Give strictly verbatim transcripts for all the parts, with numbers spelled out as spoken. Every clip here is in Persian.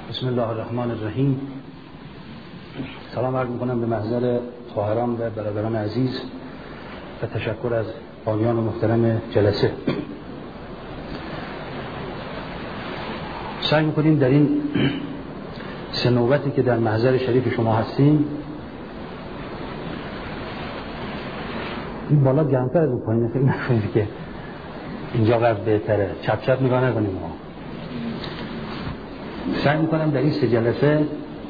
بسم الله الرحمن الرحیم. سلام عرض میکنم به محضر خواهران و برادران عزیز و تشکر از بانیان محترم جلسه. سعی میکنیم در این سه نوبتی که در محضر شریف شما هستیم، این بالا گرمتر از اون پایینه، فکر نکنید که اینجا وضع بهتره، چپ چپ نگاه نکنیم. ما سعی میکنم در این سه جلسه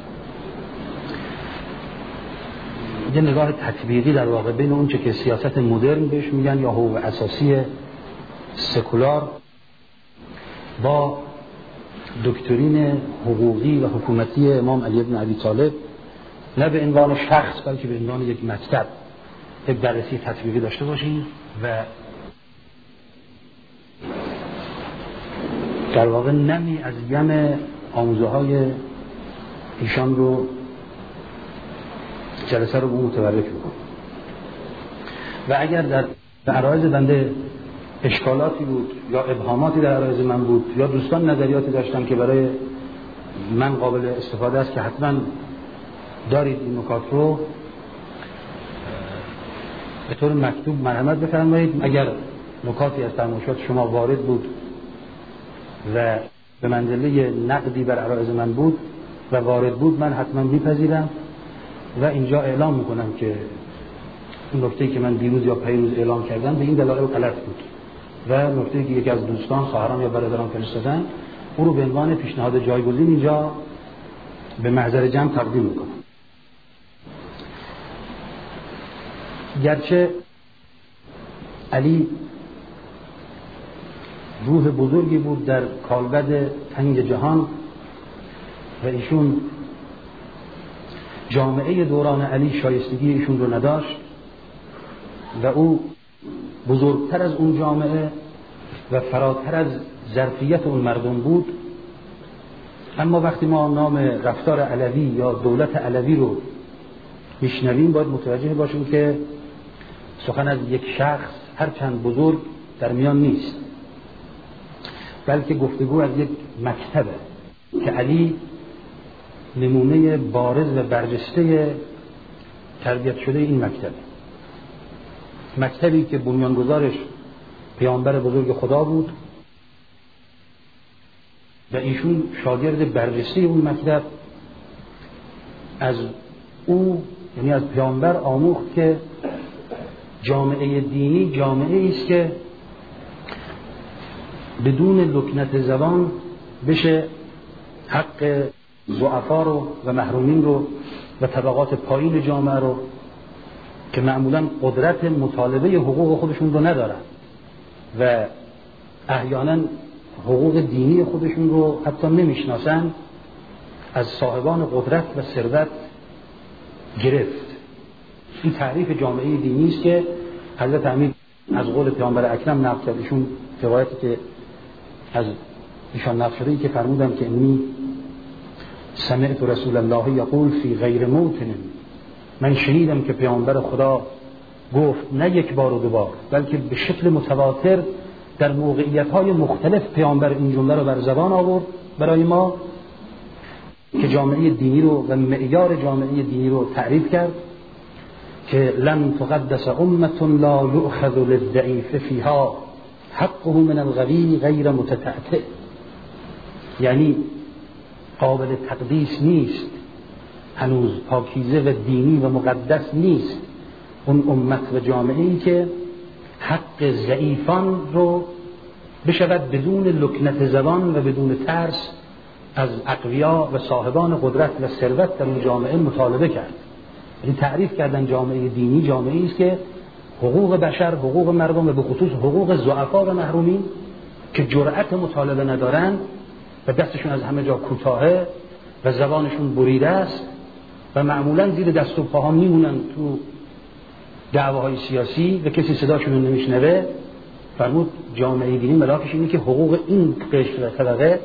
یه نگاه تطبیقی در واقع بین اون چه که سیاست مدرن بهش میگن یا حقوق اساسی سکولار با دکترین حقوقی و حکومتی امام علی بن ابی طالب، نه به عنوان شخص بلکه به عنوان یک مکتب، یک بررسی تطبیقی داشته باشیم و در واقع نمی از یم آموزه های ایشان رو جلسه رو به اون متبرک بکنم. و اگر در عرایض بنده اشکالاتی بود یا ابهاماتی در عرایض من بود یا دوستان نظریاتی داشتن که برای من قابل استفاده است که حتما دارید این نکات رو به طور مکتوب مرحمت بفرمایید. اگر نکاتی از فرمایشات شما وارد بود و به منزله نقدی بر عرایض من بود و وارد بود، من حتما میپذیرم و اینجا اعلام میکنم که این نکته‌ای که من دیروز یا پیروز اعلام کردم به این دلایل غلط بود و نکته‌ای که یکی از دوستان خواهران یا برادران فرستادن او رو به عنوان پیشنهاد جایگزین اینجا به محضر جمع تقدیم میکنم. گرچه علی روح بزرگی بود در کالبد تنگ جهان و ایشون جامعه دوران علی شایستگی ایشون رو نداشت و او بزرگتر از اون جامعه و فراتر از ظرفیت اون مردم بود. اما وقتی ما نام رفتار علوی یا دولت علوی رو میشنویم باید متوجه باشیم که سخن از یک شخص هرچند بزرگ در میان نیست، بلکه گفتگو از یک مکتبه که علی نمونه بارز و برجسته تربیت شده این مکتبه، مکتبی که بنیانگذارش پیامبر بزرگ خدا بود و ایشون شاگرد برجسته اون مکتب از او، یعنی از پیامبر آموخت که جامعه دینی جامعه است که بدون لکنت زبان بشه حق ضعفا رو و محرومین رو و طبقات پایین جامعه رو که معمولا قدرت مطالبه حقوق خودشون رو ندارن و احیانا حقوق دینی خودشون رو حتی نمیشناسن، از صاحبان قدرت و ثروت گرفت. این تعریف جامعه دینی است که حضرت امیر از قول پیامبر اکرم نقل کرد. ایشون روایتی که از ایشان نقل شده ای که فرمودن که انی سمعت رسول الله یقول فی غیر موطن، من شنیدم که پیامبر خدا گفت نه یک بار و دو بار بلکه به شکل متواتر در موقعیت‌های مختلف پیامبر این جمله رو بر زبان آورد برای ما که جامعه دینی رو و معیار جامعه دینی رو تعریف کرد که لن تقدس امة لا یؤخذ للضعیف فیها حقه من القوی غیر متتعتع، یعنی قابل تقدیس نیست، هنوز پاکیزه و دینی و مقدس نیست اون امت و جامعه‌ای که حق ضعیفان رو بشود بدون لکنت زبان و بدون ترس از اقویا و صاحبان قدرت و ثروت در اون جامعه مطالبه کرد. یعنی تعریف کردن جامعه دینی جامعه‌ای است که حقوق بشر، حقوق مردم و به خصوص حقوق ضعفا و محرومین که جرأت مطالبه ندارن و دستشون از همه جا کوتاهه و زبانشون بریده است و معمولا زیر دست و پاها میمونن تو دعواهای سیاسی و کسی صداشون رو نمیشنوه. فرمود جامعه دینی ملاکش اینه که حقوق این قشر و طبقه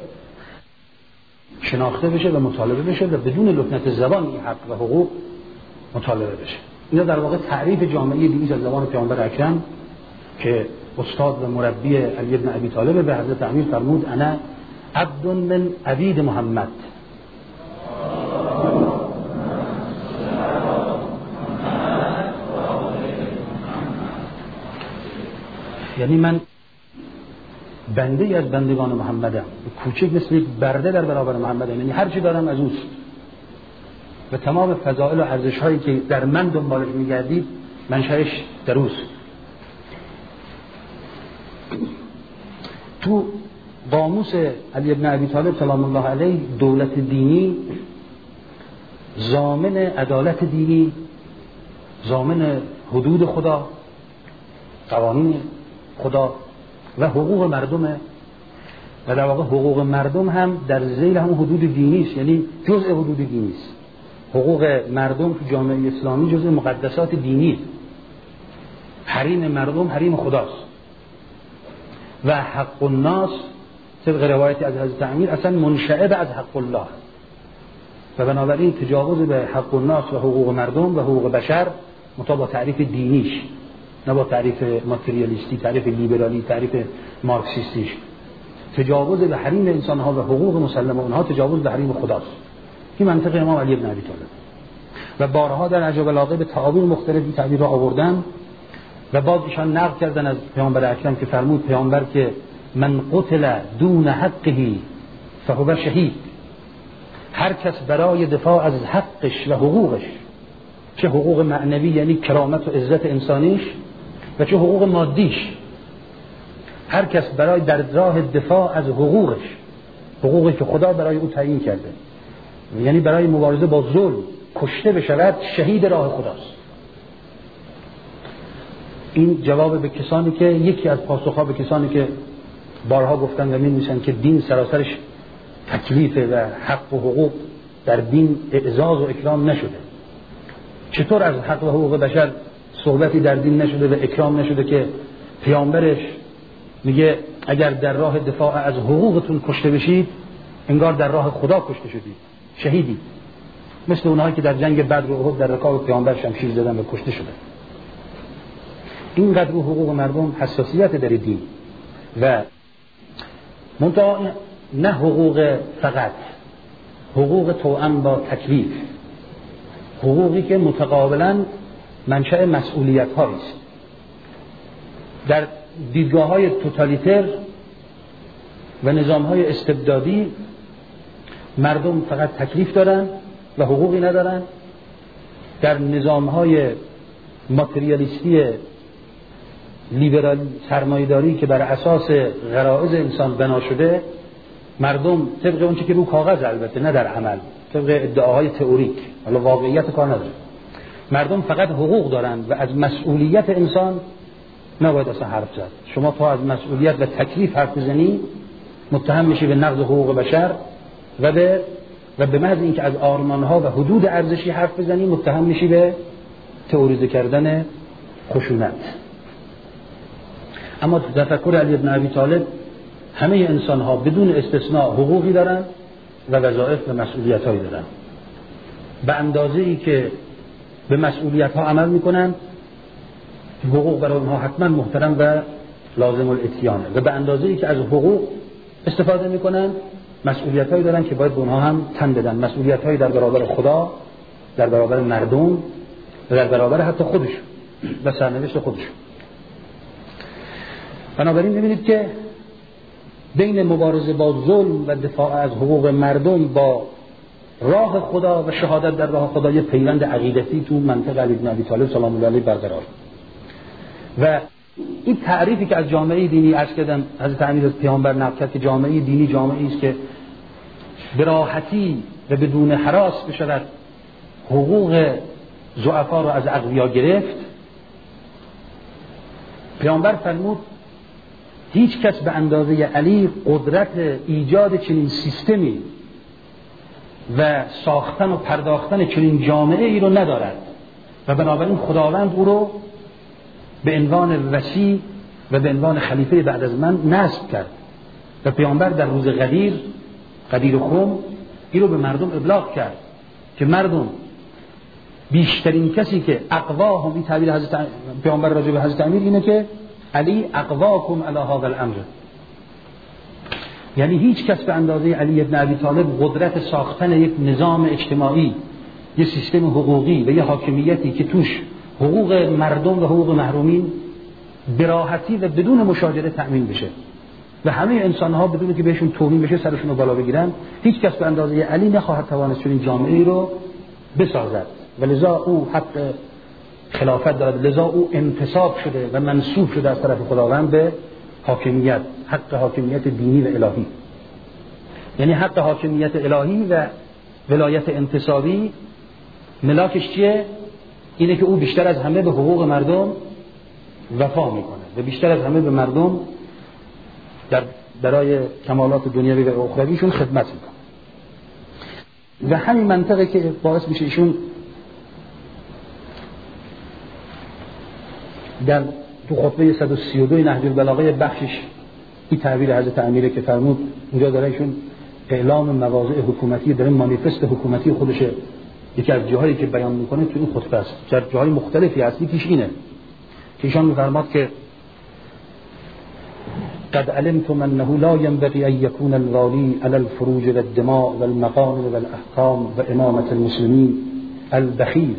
شناخته بشه و مطالبه بشه و بدون لکنت زبان این حق و حقوق مطالبه بشه. اینا در واقع تعریف جامعه دینی از زبان پیامبر اکرم که استاد و مربی علی بن ابی طالب به حضرت امیر فرمود انا عبد من عبید محمد، یعنی من بنده از بندگان محمدم، کوچک مثل یک برده در برابر محمدم، یعنی هر چی دارم از اوست و تمام فضائل و ارزش هایی که در من دنبالش میگردید منشأش در اوست. تو قاموس علی بن ابی طالب سلام الله علیه دولت دینی ضامن عدالت دینی، ضامن حدود خدا، قوانین خدا و حقوق مردمه و در واقع حقوق مردم هم در ذیل همون حدود دینی است، یعنی جزء حدود دینی است. حقوق مردم تو جامعه اسلامی جزء مقدسات دینی است. حریم مردم حریم خداست و حق الناس طبق روایتی از حضرت امیر اصلا منشأ از حق الله و بنابراین تجاوز به حق الناس و حقوق مردم و حقوق بشر مطابق تعریف دینیش، نه با تعریف ماتریالیستی، تعریف لیبرالی، تعریف مارکسیستیش. تجاوز به حریم انسانها و حقوق مسلم اونها تجاوز به حریم خداست. این منطق امام علی بن ابی طالب و بارها در نهج البلاغه به تعابیر مختلفی تعبیر را آوردن و بعد ایشان نقل کردن از پیامبر اکرم که فرمود پیامبر که من قتل دون حقه فهو شهید، هر کس برای دفاع از حقش و حقوقش، چه حقوق معنوی یعنی کرامت و عزت انسانیش و چه حقوق مادیش، هر کس برای در راه دفاع از حقوقش، حقوقی که خدا برای او تعیین کرده، یعنی برای مبارزه با ظلم کشته بشود، شهید راه خداست. این جواب به کسانی که یکی از پاسخها به کسانی که بارها گفتن و می‌نویسن که دین سراسرش تکلیفه و حق و حقوق در دین اعزاز و اکرام نشده. چطور از حق و حقوق بشر صحبتی در دین نشده و اکرام نشده که پیامبرش میگه اگر در راه دفاع از حقوقتون کشته بشید انگار در راه خدا کشته شدید، شهیدی، مثل اونهایی که در جنگ بدر و احد در رکاب پیامبر شمشیر زدن و کشته شدن. اینقدر حقوق مردم حساسیت در دین و منتها نه حقوق فقط، حقوق توأم با تکلیف، حقوقی که متقابلا منشأ مسئولیت هاییست. در دیدگاه های توتالیتر و نظام های استبدادی مردم فقط تکلیف دارن و حقوقی ندارن. در نظام های ماتریالیستی لیبرال سرمایه‌داری که بر اساس غرایز انسان بنا شده، مردم طبق اون چیزی که رو کاغذ، البته نه در عمل، طبق ادعاهای تئوریک، حالا واقعیت کار نداره، مردم فقط حقوق دارن و از مسئولیت انسان نباید اصلا حرف زد. شما تا از مسئولیت و تکلیف حرف بزنی متهم میشی به نقض حقوق بشر و به و به محض اینکه از آرمانها و حدود ارزشی حرف بزنی متهم میشی به تئوریزه کردن خشونت. اما تفکر علی بن ابی طالب همه انسان ها بدون استثناء حقوقی دارن و وظایف و مسئولیت هایی دارن. به اندازه ای که به مسئولیت ها عمل میکنن حقوق برای اونها حتما محترم و لازم الاتیانه و به اندازه ای که از حقوق استفاده میکنن مسئولیت هایی دارن که باید به اونها هم تن بدن، مسئولیت هایی در برابر خدا، در برابر مردم و در برابر حتی خودشون و سرنوشت خودشون. بنابراین می‌بینید که بین مبارزه با ظلم و دفاع از حقوق مردم با راه خدا و شهادت در راه خدا یه پیوند عقیدتی تو منطق علی بن ابی طالب سلام الله علیه برقرار. و این تعریفی که از جامعه دینی عرض کردم حضرت امیر از پیامبر نقل کرد که جامعه دینی جامعه‌ای است که به راحتی و بدون هراس بشود حقوق ضعفا رو از اقویا گرفت، پیامبر فرمود هیچ کس به اندازه علی قدرت ایجاد چنین سیستمی و ساختن و پرداختن چنین جامعه ای رو ندارد و بنابراین خداوند او رو به عنوان وصی و به عنوان خلیفه بعد از من نصب کرد و پیامبر در روز قدیر قدیر خم این رو به مردم ابلاغ کرد که مردم بیشترین کسی که اقواهم، این تعبیر حضرت پیامبر راجع به حضرت امیر اینه که علی اقواکم علی هذا الامر، یعنی هیچ کس به اندازه علی ابن ابی طالب قدرت ساختن یک نظام اجتماعی، یک سیستم حقوقی و یک حاکمیتی که توش حقوق مردم و حقوق محرومین براحتی و بدون مشاجره تأمین بشه و همه انسان‌ها بدون که بهشون توهین بشه سرشون رو بالا بگیرن. هیچ کس به اندازه علی نخواهد توانست چنین جامعه‌ای رو بسازد و لذا او حق خلافت دارد، لذا او انتصاب شده و منصوب شده از طرف خداوند به حاکمیت، حق حاکمیت دینی و الهی. یعنی حق حاکمیت الهی و ولایت انتصابی ملاکش چیه؟ اینه که او بیشتر از همه به حقوق مردم وفا میکنه و بیشتر از همه به مردم در برای کمالات دنیوی و اخرویشون خدمت میکنه. و همین منطقه که باعث میشه ایشون در تو خطبه صد و سی و دو نهج البلاغه بخشش این تعبیر حضرت امیره که فرمود اونجا داره ایشون اعلام مواضع حکومتی، داره مانیفست حکومتی خودش یکی از جاهایی که بیان میکنه تو این خطبه است. در جاهای مختلفی هست، یکیش اینه که ایشان میفرماد که قد علمتم انه لا ينبغي ان يكون الوالي على الفروج والدماء والمقام والاحكام وامامه المسلمين البخيل.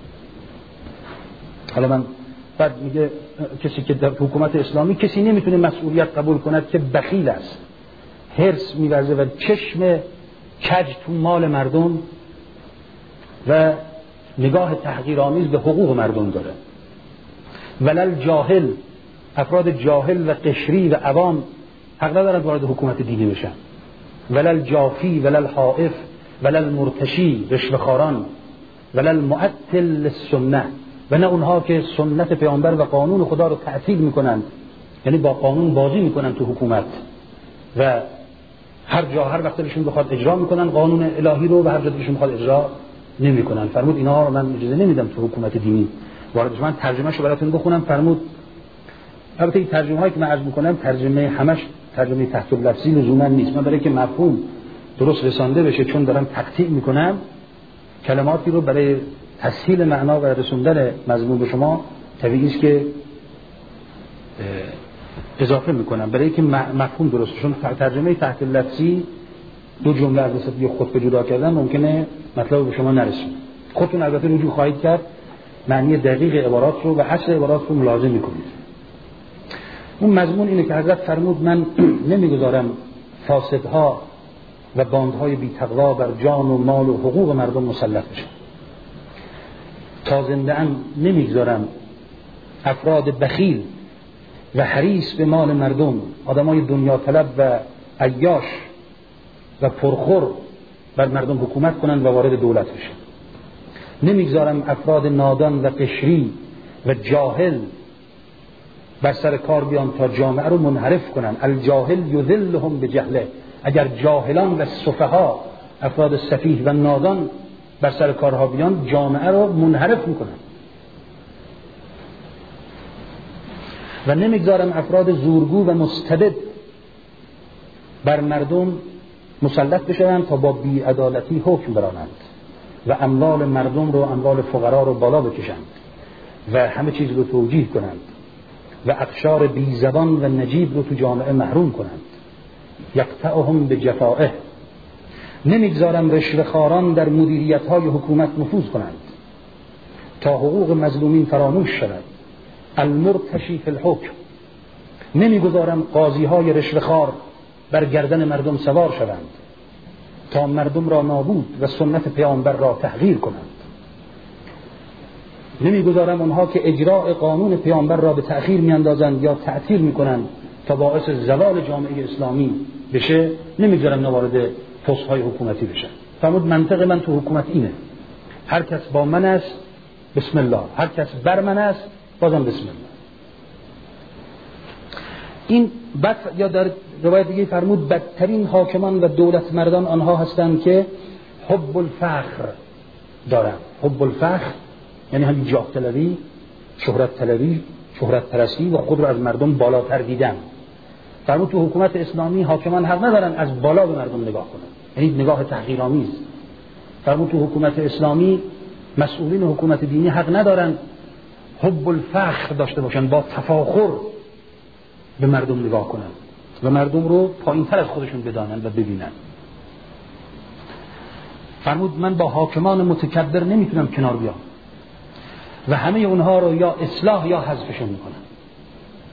حالا من بعد میگه کسی که در حکومت اسلامی کسی نمیتونه مسئولیت قبول کند که بخیل است، حرص می‌ورزه و چشم کج تو مال مردم و نگاه تحقیرآمیز به حقوق مردم داره. ولل جاهل، افراد جاهل و قشری و عوام حق ندارند وارد حکومت دینی بشن. ولل جافی ولل حائف ولل مرتشی، رشوه‌خواران، ولل معطل للسنه، و نه اونها که سنت پیامبر و قانون خدا رو تعطیل میکنند، یعنی با قانون بازی میکنن تو حکومت و هر جا هر وقت دلشون بخواد اجرا میکنن قانون الهی رو و هر جا دلشون بخواد اجرا نمیکنن. فرمود اینا رو من اجازه نمیدم تو حکومت دینی وارد بشن. من ترجمه‌شو براتون بخونم. فرمود البته این ترجمه‌هایی که من عرض میکنم ترجمه همش ترجمه تحت اللفظی لزوما نیست، من برای که مفهوم درست رسانده بشه چون دارم تقطیع میکنم کلماتی رو برای تسهیل معنا و رسوندن مضمون به شما طبیعی است که اضافه میکنم برای که مفهوم درست، چون ترجمه تحت لفظی دو جمله از یه خطبه جدا کردن ممکنه مطلب به شما نرسونه. خودتون البته رجوع خواهید کرد معنی دقیق عبارات رو و اصل عبارات رو ملاحظه میکنید. اون مضمون اینه که حضرت فرمود من نمیگذارم فاسدها و باندهای بی‌تقوا بر جان و مال و حقوق مردم مسلط بشن. تا زنده ام نمیگذارم افراد بخیل و حریص به مال مردم، آدمای دنیا طلب و عیاش و پرخور بر مردم حکومت کنند و وارد دولت بشن. نمیگذارم افراد نادان و قشری و جاهل بر سر کار بیان تا جامعه رو منحرف کنن. الجاهل یذلهم بجهله، اگر جاهلان و سفها افراد سفیه و نادان بر سر کارها بیان جامعه رو منحرف میکنن. و نمیگذارم افراد زورگو و مستبد بر مردم مسلط بشوند تا با بی‌عدالتی حکم برانند و اموال مردم رو، اموال فقرا رو بالا بکشند و همه چیز رو توجیه کنند و اقشار بی زبان و نجیب رو تو جامعه محروم کنند. یقطعهم بجفائه. نمیگذارم رشوه‌خواران در مدیریت‌های حکومت نفوذ کنند تا حقوق مظلومین فراموش شود. المرتشی فی الحکم. نمیگذارم قاضی‌های رشوه‌خوار بر گردن مردم سوار شوند تا مردم را نابود و سنت پیامبر را تحقیر کنند. نمیگذارم اونها که اجراء قانون پیامبر را به تأخیر میاندازند یا تعطیل میکنند تا باعث زوال جامعه اسلامی بشه، نمیگذارم نوارد پست‌های حکومتی بشن. فرمود منطق من تو حکومت اینه، هر کس با من است بسم الله، هر کس بر من است بازم بسم الله. این بد یا در روایت دیگه فرمود بدترین حاکمان و دولت مردان آنها هستند که حب الفخر دارند. حب الفخر یعنی همین جاه طلبی، شهرت طلبی، شهرت پرستی و خود رو از مردم بالاتر دیدن. فرمود تو حکومت اسلامی حاکمان حق ندارن از بالا به مردم نگاه کنن، یعنی نگاه تحقیرآمیز. فرمود تو حکومت اسلامی مسئولین حکومت دینی حق ندارن حب الفخر داشته باشن، با تفاخر به مردم نگاه کنن و مردم رو پایین‌تر از خودشون بدانن و ببینن. فرمود من با حاکمان متکبر نمیتونم کنار بیام و همه اونها رو یا اصلاح یا حذفشون میکنم.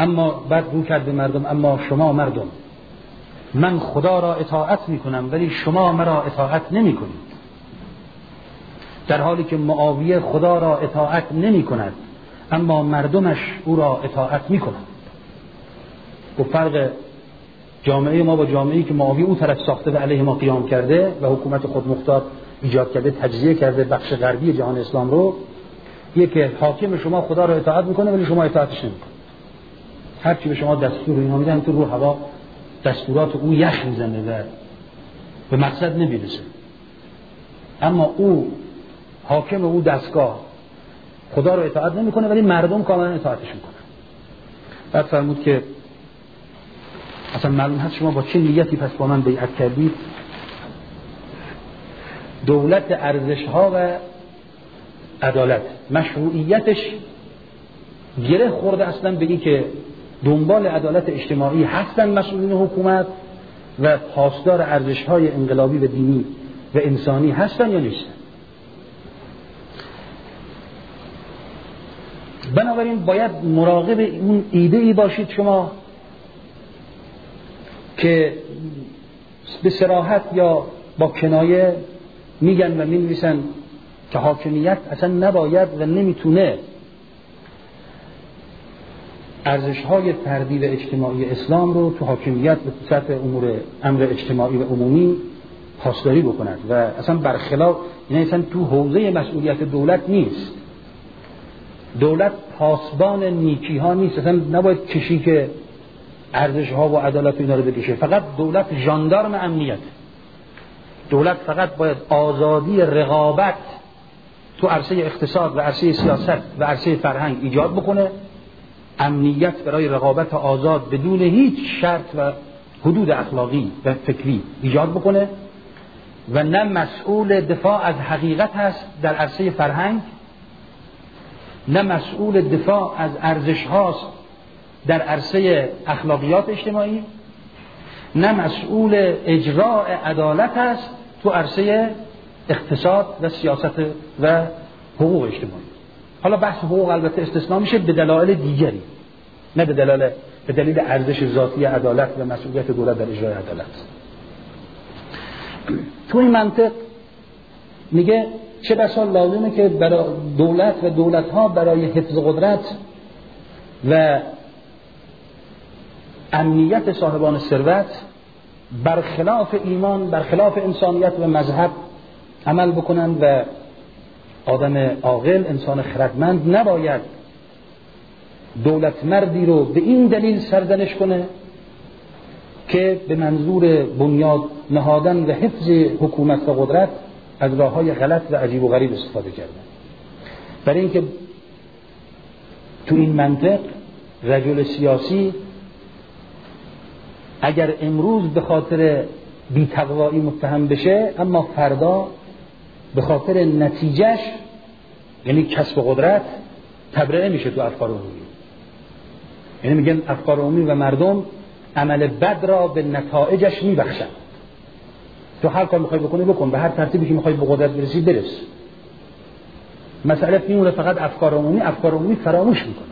اما بعد رو کرد به مردم اما شما مردم من خدا را اطاعت میکنم ولی شما مرا اطاعت نمی کنید، در حالی که معاویه خدا را اطاعت نمی کند اما مردمش او را اطاعت می کنند. و فرق جامعه ما با جامعه‌ای که معاویه او طرف ساخته و علیه ما قیام کرده و حکومت خودمختار ایجاد کرده، تجزیه کرده بخش غربی جهان اسلام رو، یکی حاکم شما خدا را اطاعت میکنه ولی شما اطاعتش نمیکنید. هر چی به شما دستور اینا میدن تو رو هوا دستورات او یخ میزنه و به مقصد نمیرسه. اما او حاکم او دستگاه خدا رو اطاعت نمیکنه ولی مردم کاملا اطاعتش میکنن. بعد فرمود که اصلا معلوم هست شما با چه نیتی پس با من بیعت کردید؟ دولت ارزش‌ها و عدالت مشروعیتش گره خورده اصلا به این که دنبال عدالت اجتماعی هستن مسئولین حکومت و پاسدار ارزش‌های انقلابی و دینی و انسانی هستن یا نیستن. بنابراین باید مراقب اون ایده ای باشید شما که به صراحت یا با کنایه میگن و مینویسن که حاکمیت اصلا نباید و نمیتونه ارزش‌های فردی و اجتماعی اسلام رو تو حاکمیت به سطح امور امر اجتماعی و عمومی پاسداری بکند و اصلا برخلاف، یعنی اصلا تو حوزه مسئولیت دولت نیست. دولت پاسبان نیکی ها نیست، اصلا نباید کشی که ارزش ها و عدالت اینا رو بکشه. فقط دولت ژاندارم امنیت. دولت فقط باید آزادی رقابت تو عرصه اقتصاد و عرصه سیاست و عرصه فرهنگ ایجاد بکنه، امنیت برای رقابت آزاد بدون هیچ شرط و حدود اخلاقی و فکری ایجاد بکنه و نه مسئول دفاع از حقیقت هست در عرصه فرهنگ، نه مسئول دفاع از ارزش هاست در عرصه اخلاقیات اجتماعی، نه مسئول اجراء عدالت هست تو عرصه اقتصاد و سیاست و حقوق اجتماعی. حالا بحث حقوق البته استثناء میشه به دلایل دیگری، نه به دلایل به دلیل ارزش ذاتی عدالت و مسئولیت دولت در اجرای عدالت. تو این منطق میگه چه بسا لازمه که برای دولت و دولت‌ها برای حفظ قدرت و امنیت صاحبان ثروت برخلاف ایمان، برخلاف انسانیت و مذهب عمل بکنن و آدم عاقل، انسان خردمند نباید دولت مردی رو به این دلیل سرزنش کنه که به منظور بنیاد نهادن و حفظ حکومت و قدرت از راه‌های غلط و عجیب و غریب استفاده کردن. برای اینکه تو این منطق رجل سیاسی اگر امروز به خاطر بی‌تقوایی متهم بشه، اما فردا به خاطر نتیجهش یعنی کسب قدرت تبرئه میشه تو افکار عمومی. یعنی میگن افکار عمومی و مردم عمل بد را به نتایجش میبخشن. تو هر کار میخوای بکنی بکن، به هر ترتیبی که میخوای به قدرت برسی برس. مسئله میمونه فقط افکار عمومی افکار عمومی فراموش میکنن.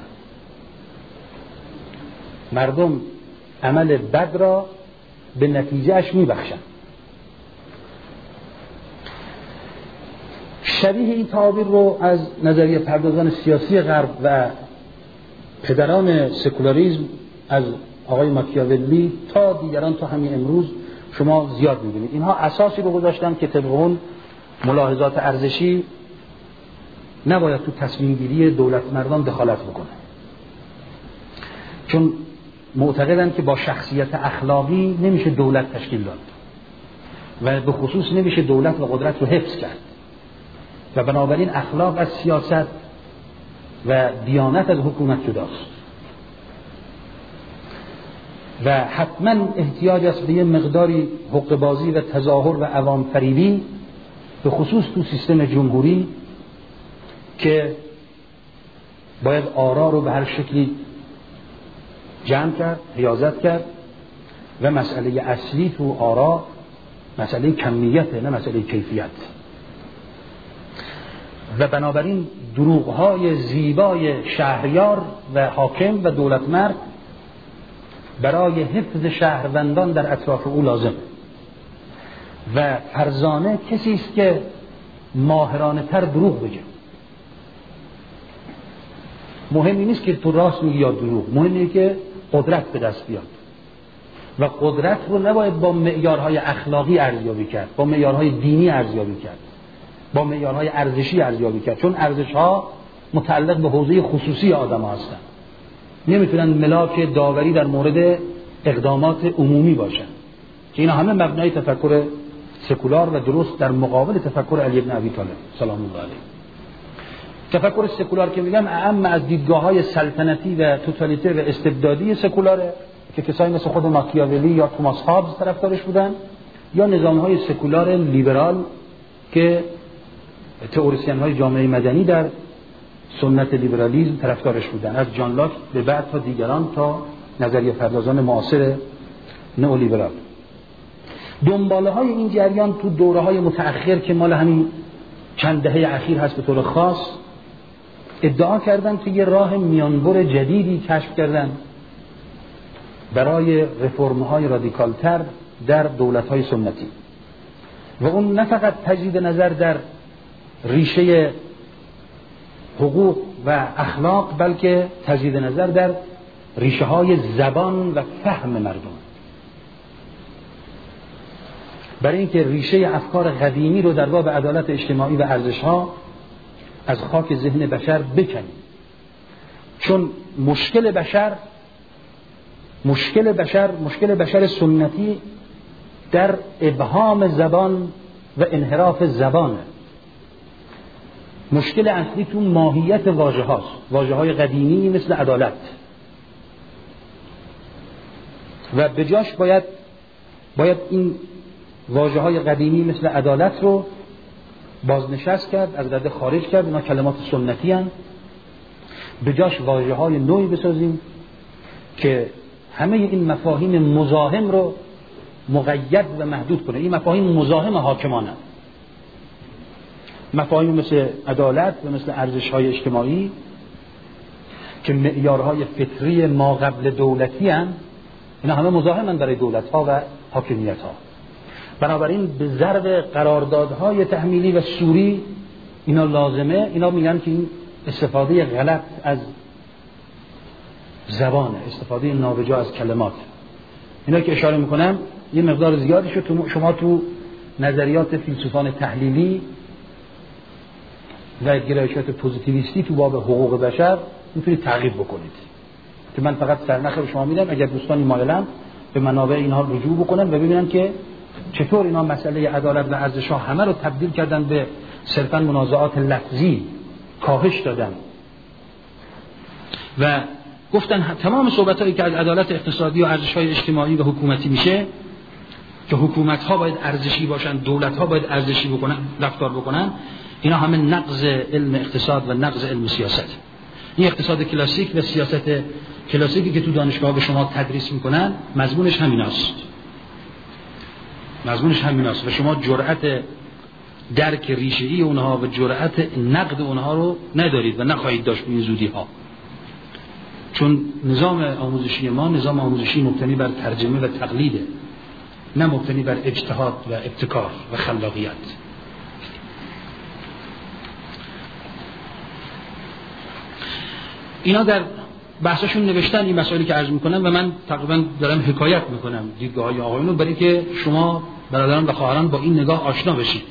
مردم عمل بد را به نتیجهش میبخشن. شبیه این تعابیر رو از نظریه پردازان سیاسی غرب و پدران سکولاریسم از آقای ماکیاولی تا دیگران تا همین امروز شما زیاد می‌بینید. اینها اساسی رو گذاشتن که طبق اون ملاحظات ارزشی نباید تو تصمیم گیری دولت مردان دخالت بکنه، چون معتقدن که با شخصیت اخلاقی نمیشه دولت تشکیل داد و به خصوص نمیشه دولت و قدرت رو حفظ کرد و بنابراین اخلاق از سیاست و دیانت از حکومت جداست و حتما احتیاج است به یه مقداری حقه‌بازی و تظاهر و عوام فریبی، به خصوص تو سیستم جمهوری که باید آرا رو به هر شکلی جمع کرد، حیازت کرد و مسئله اصلی تو آرا مسئله کمیته نه مسئله کیفیت. و بنابراین دروغ‌های زیبای شهریار و حاکم و دولت مرد برای حفظ شهروندان در اطراف او لازم و فرزانه کسی است که ماهرانه تر دروغ بگه. مهمی نیست که تو راست میگی یا دروغ، مهم اینه که قدرت به دست بیاد و قدرت رو نباید با معیارهای اخلاقی ارزیابی کرد، با معیارهای دینی ارزیابی کرد، با معیارهای ارزشی ارزیابی کرد، چون ارزش‌ها متعلق به حوزه خصوصی آدم‌ها هستند. نمیتونن ملاک داوری در مورد اقدامات عمومی باشن که اینا همه مبنای تفکر سکولار و درست در مقابل تفکر علی بن ابی طالب سلام الله علیه. تفکر سکولار که میگم اعم از دیدگاه‌های سلطنتی و توتالیته و استبدادی سکولاره که کسایی مثل خود ماکیاولی یا توماس هابز طرفدارش بودن، یا نظام‌های سکولار لیبرال که تئوریسین‌های جامعه مدنی در سنت لیبرالیسم طرفدارش بودن، از جان لاک به بعد تا دیگران تا نظریه پردازان معاصر نئولیبرال. دنباله های این جریان تو دوره های متأخر که مال همین چند دهه اخیر هست به طور خاص ادعا کردن که یه راه میانبر جدیدی کشف کردن برای رفرم های رادیکال تر در دولت های سنتی و اون نه فقط تجدید نظر در ریشه حقوق و اخلاق بلکه تجدید نظر در ریشه های زبان و فهم مردم، برای اینکه ریشه افکار قدیمی رو در باب عدالت اجتماعی و ارزش ها از خاک ذهن بشر بکنیم. چون مشکل بشر مشکل بشر مشکل بشر سنتی در ابهام زبان و انحراف زبانه. مشکل اصلی تو ماهیت واژه هاست، واژه های قدیمی مثل عدالت، و به جاش باید باید این واژه های قدیمی مثل عدالت رو بازنشست کرد، از رده خارج کرد. اینا کلمات سنتی هستند. به جاش واژه های نوعی بسازیم که همه این مفاهیم مزاحم رو مقید و محدود کنه. این مفاهیم مزاحم حاکمانه، مفاهیم مثل عدالت و مثل ارزش‌های اجتماعی که معیارهای فطری ما قبل دولتی هستند، اینا همه مزاحمن برای دولت‌ها و حاکمیت‌ها. بنابراین به ضرب قراردادهای تحمیلی و سوری اینا لازمه. اینا میگن که این استفاده غلط از زبان، استفاده نابجا از کلمات، اینا که اشاره میکنم یه مقدار زیادی شد. شما تو نظریات فیلسوفان تحلیلی و گرایشات پوزیتیویستی تو باب حقوق بشر میتونید تعقیب بکنید که من فقط سرنخ به شما میدم. اگر دوستانی مایلن به منابع اینها رجوع بکنن و ببینن که چطور اینا مسئله عدالت و ارزش‌ها همه رو تبدیل کردن به صرفاً منازعات لفظی، کاهش دادن و گفتن تمام صحبتایی که از عدالت اقتصادی و ارزش‌های اجتماعی و حکومتی میشه که حکومت‌ها باید ارزشی باشن، دولت‌ها باید ارزشی بکنن، رفتار بکنن، اینا همه نقض علم اقتصاد و نقض علم سیاست. این اقتصاد کلاسیک و سیاست کلاسیکی که تو دانشگاه به شما تدریس میکنن مضمونش همیناست. مضمونش همیناست و شما جرأت درک ریشه‌ای اونها و جرأت نقد اونها رو ندارید و نخواهید داشت به این زودی‌ها. چون نظام آموزشی ما نظام آموزشی مبتنی بر ترجمه و تقلیده، نه مبتنی بر اجتهاد و ابتکار و خلاقیت. اینا در بحثشون نوشتن این مسائلی که عرض میکنم و من تقریبا دارم حکایت میکنم دیدگاه‌های آقایون رو برای که شما برادران و خواهران با این نگاه آشنا بشید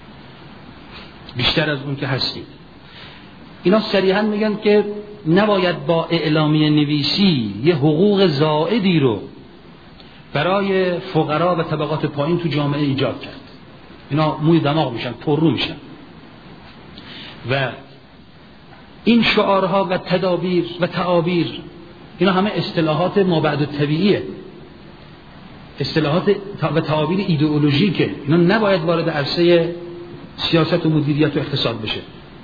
بیشتر از اون که هستید. اینا صریحا میگن که نباید با اعلامیه نویسی یه حقوق زائدی رو برای فقرا و طبقات پایین تو جامعه ایجاد کرد. اینا موی دماغ میشن، پررو میشن و این شعارها و تدابیر و تعابیر اینا همه اصطلاحات مابعد الطبیعیه، اصطلاحات و تعابیر ایدئولوژیکه. اینا نباید وارد عرصه سیاست و مدیریت و اقتصاد بشه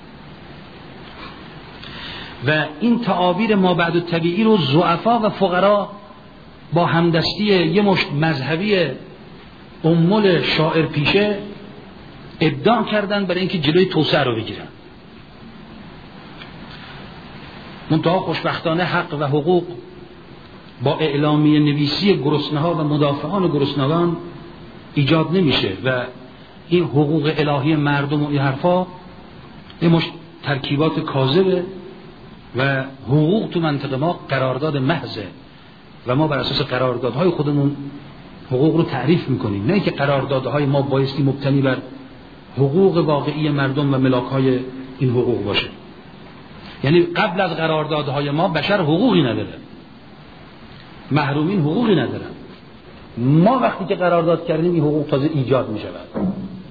و این تعابیر مابعد الطبیعی رو ضعفا و فقرا با همدستی یه مشت مذهبی امول شاعر پیشه ابداع کردن برای اینکه جلوی توسعه رو بگیرن. منتها خوشبختانه حق و حقوق با اعلامیه نویسی گرسنه‌ها و مدافعان گرسنگان ایجاد نمیشه و این حقوق الهی مردم و این حرفا یه مش ترکیبات کاذبه و حقوق تو منطقه ما قرارداد محضه و ما بر اساس قراردادهای خودمون حقوق رو تعریف میکنیم، نه اینکه قراردادهای ما بایستی مبتنی بر حقوق واقعی مردم و ملاکهای این حقوق باشه. یعنی قبل از قراردادهای ما بشر حقوقی نداره، محرومین حقوقی ندارن. ما وقتی که قرارداد کردیم این حقوق تازه ایجاد می شود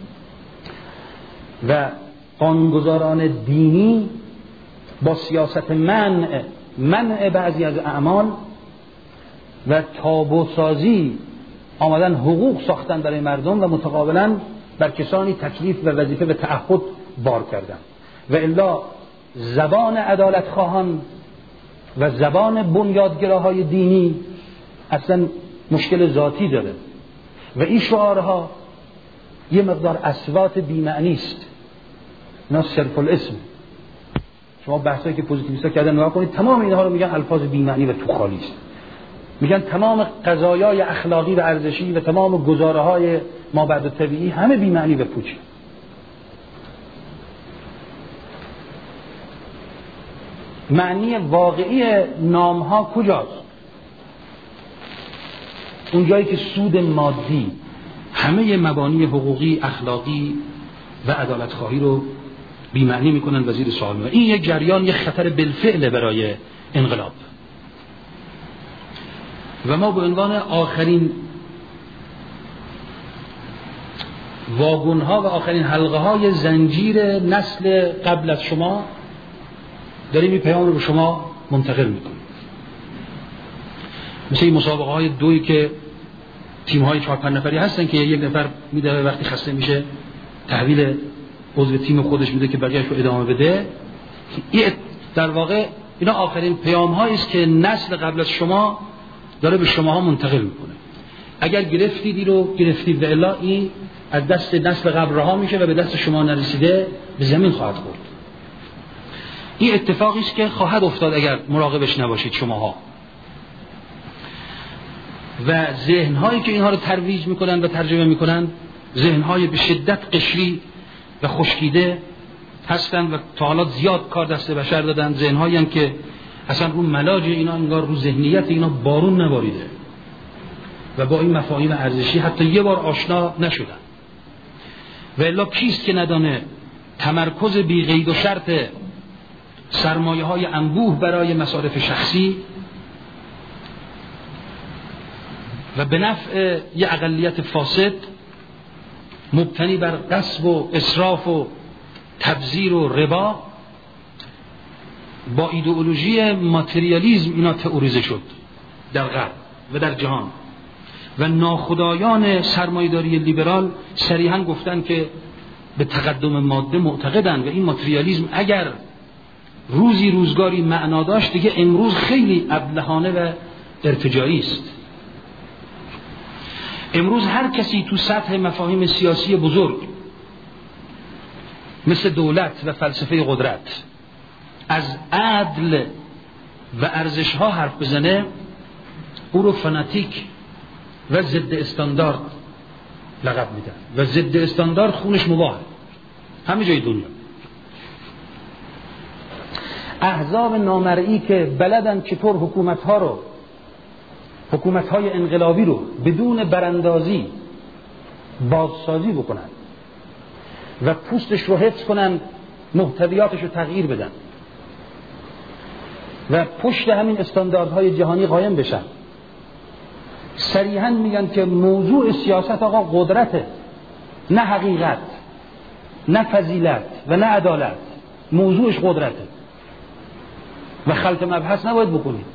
و قانونگذاران دینی با سیاست منع منع بعضی از اعمال و تابوسازی آمدن حقوق ساختن برای مردم و متقابلا بر کسانی تکلیف و وظیفه و تعهد بار کردن و الا زبان عدالت خواهان و زبان بنیادگراهای دینی اصلا مشکل ذاتی داره و این شعارها یه مقدار اصوات بی‌معنی است، اینا صرف الاسم. شما بحثایی که پوزیتیویستا کردن نگاه کنید، تمام اینها رو میگن الفاظ بی‌معنی و تو خالی است. میگن تمام قضایای اخلاقی و ارزشی و تمام گزاره‌های مابعد الطبیعی همه بی‌معنی و پوچی. معنی واقعی نام‌ها کجاست؟ اون جایی که سود مادی همه مبانی حقوقی، اخلاقی و عدالت خواهی رو بی‌معنی میکنن و زیر سوال میبرن. این یک جریان، یک خطر بالفعل برای انقلاب و ما به عنوان آخرین واگن‌ها و آخرین حلقه‌های زنجیر نسل قبل از شما داریم این پیام رو به شما منتقل میکنیم. مثل این مسابقه های دویی که تیم های چهار پنج نفری هستن که یک نفر میده وقتی خسته میشه تحویل عضو تیم خودش میده که بقیه‌اش رو ادامه بده. این در واقع اینا آخرین پیام هایی است که نسل قبل از شما داره به شماها منتقل میکنه. اگر گرفتید رو گرفتید و الا این از دست نسل قبل رها میشه و به دست شما نرسیده به زمین خواهد خورد. این اتفاقی است که خواهد افتاد اگر مراقبش نباشید شماها. و ذهن‌هایی که اینها رو ترویج میکنن و ترجمه میکنن ذهن‌های به شدت قشری و خشکیده هستن و تا حالا زیاد کار دست بشر دادن. ذهن‌هایی هستند که اصلا رو ملاج اینا انگار رو ذهنیت اینا بارون نباریده و با این مفاهیم ارزشی حتی یه بار آشنا نشدن. و الا کیست که ندانه تمرکز بی قید و شرط سرمایه‌های انبوه برای مصارف شخصی و به نفع یه اقلیت فاسد مبتنی بر غصب و اسراف و تبذیر و ربا با ایدئولوژی ماتریالیسم اینا تئوریزه شد در غرب و در جهان و ناخدایان سرمایه‌داری لیبرال صریحاً گفتن که به تقدم ماده معتقدن و این ماتریالیسم اگر روزی روزگاری معنا داشت دیگه امروز خیلی ابلهانه و ارتجاعی است. امروز هر کسی تو سطح مفاهیم سیاسی بزرگ مثل دولت و فلسفه قدرت از عدل و ارزش‌ها حرف بزنه او رو فناتیک و ضد استاندارد لقب میدن و ضد استاندارد خونش مباهه همه جای دنیا. احزاب نامرئی که بلدن چطور حکومت‌ها رو حکومت‌های انقلابی رو بدون براندازی بازسازی بکنن و پوستش رو حفظ کنن، محتویاتش رو تغییر بدن و پشت همین استانداردهای جهانی قایم بشن. صریحاً میگن که موضوع سیاست آقا قدرته، نه حقیقت، نه فضیلت و نه عدالت. موضوعش قدرته و خلط مبحث نباید بکنید.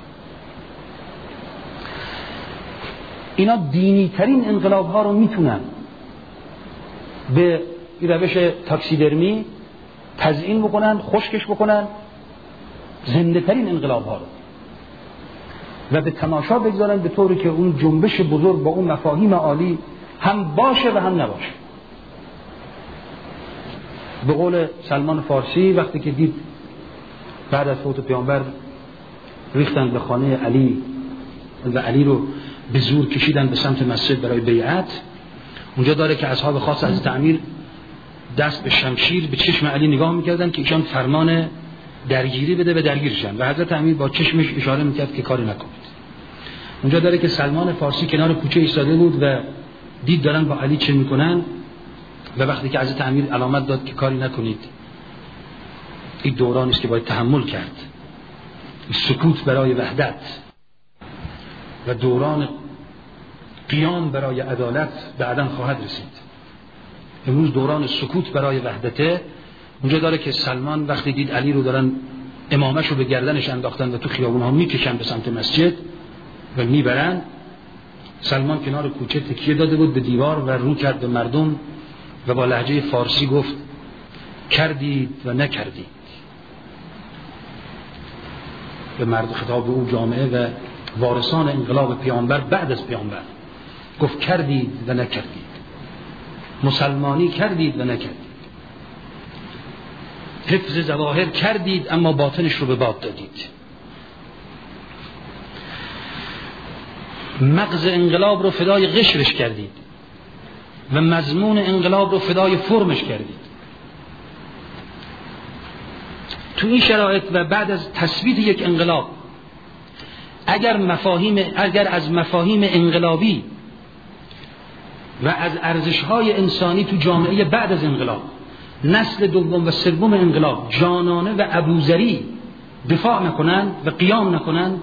اینا دینی ترین انقلاب ها رو میتونن به روش تاکسیدرمی تزیین بکنن، خشکش بکنن، زنده ترین انقلاب ها رو و به تماشا بگذارن به طوری که اون جنبش بزرگ با اون مفاهیم عالی هم باشه و هم نباشه. به قول سلمان فارسی وقتی که دید بعد از فوت پیامبر ریختند به خانه علی و علی رو به زور کشیدن به سمت مسجد برای بیعت. اونجا داره که اصحاب خاص از تعمیر دست به شمشیر به چشم علی نگاه میکردن که ایشان فرمان درگیری بده به درگیرشن و حضرت امیر با چشمش اشاره میکرد که کاری نکنید. اونجا داره که سلمان فارسی کنار کوچه ایستاده بود و دید دارن با علی چه میکنن و وقتی که حضرت امیر علامت داد که کاری نکنید، این دورانی است که باید تحمل کرد، سکوت برای وحدت و دوران قیام برای عدالت بعداً خواهد رسید. امروز دوران سکوت برای وحدته. اونجا داره که سلمان وقتی دید علی رو دارن امامش رو به گردنش انداختن و تو خیابون ها میکشن به سمت مسجد و میبرن، سلمان کنار کوچه تکیه داده بود به دیوار و رو کرد به مردم و با لهجه فارسی گفت کردید و نکردید. به مرد خطاب او جامعه و وارثان انقلاب پیامبر بعد از پیامبر گفت کردید و نکردید، مسلمانی کردید و نکردید، حفظ ظواهر کردید اما باطنش رو به باد دادید. مغز انقلاب رو فدای قشرش کردید و مضمون انقلاب رو فدای فرمش کردید. تو این شرایط و بعد از تثبیت یک انقلاب اگر مفاهیم اگر از مفاهیم انقلابی و از ارزش‌های انسانی تو جامعه بعد از انقلاب نسل دوم و سوم انقلاب جانانه و ابوذری دفاع نکنند و قیام نکنند،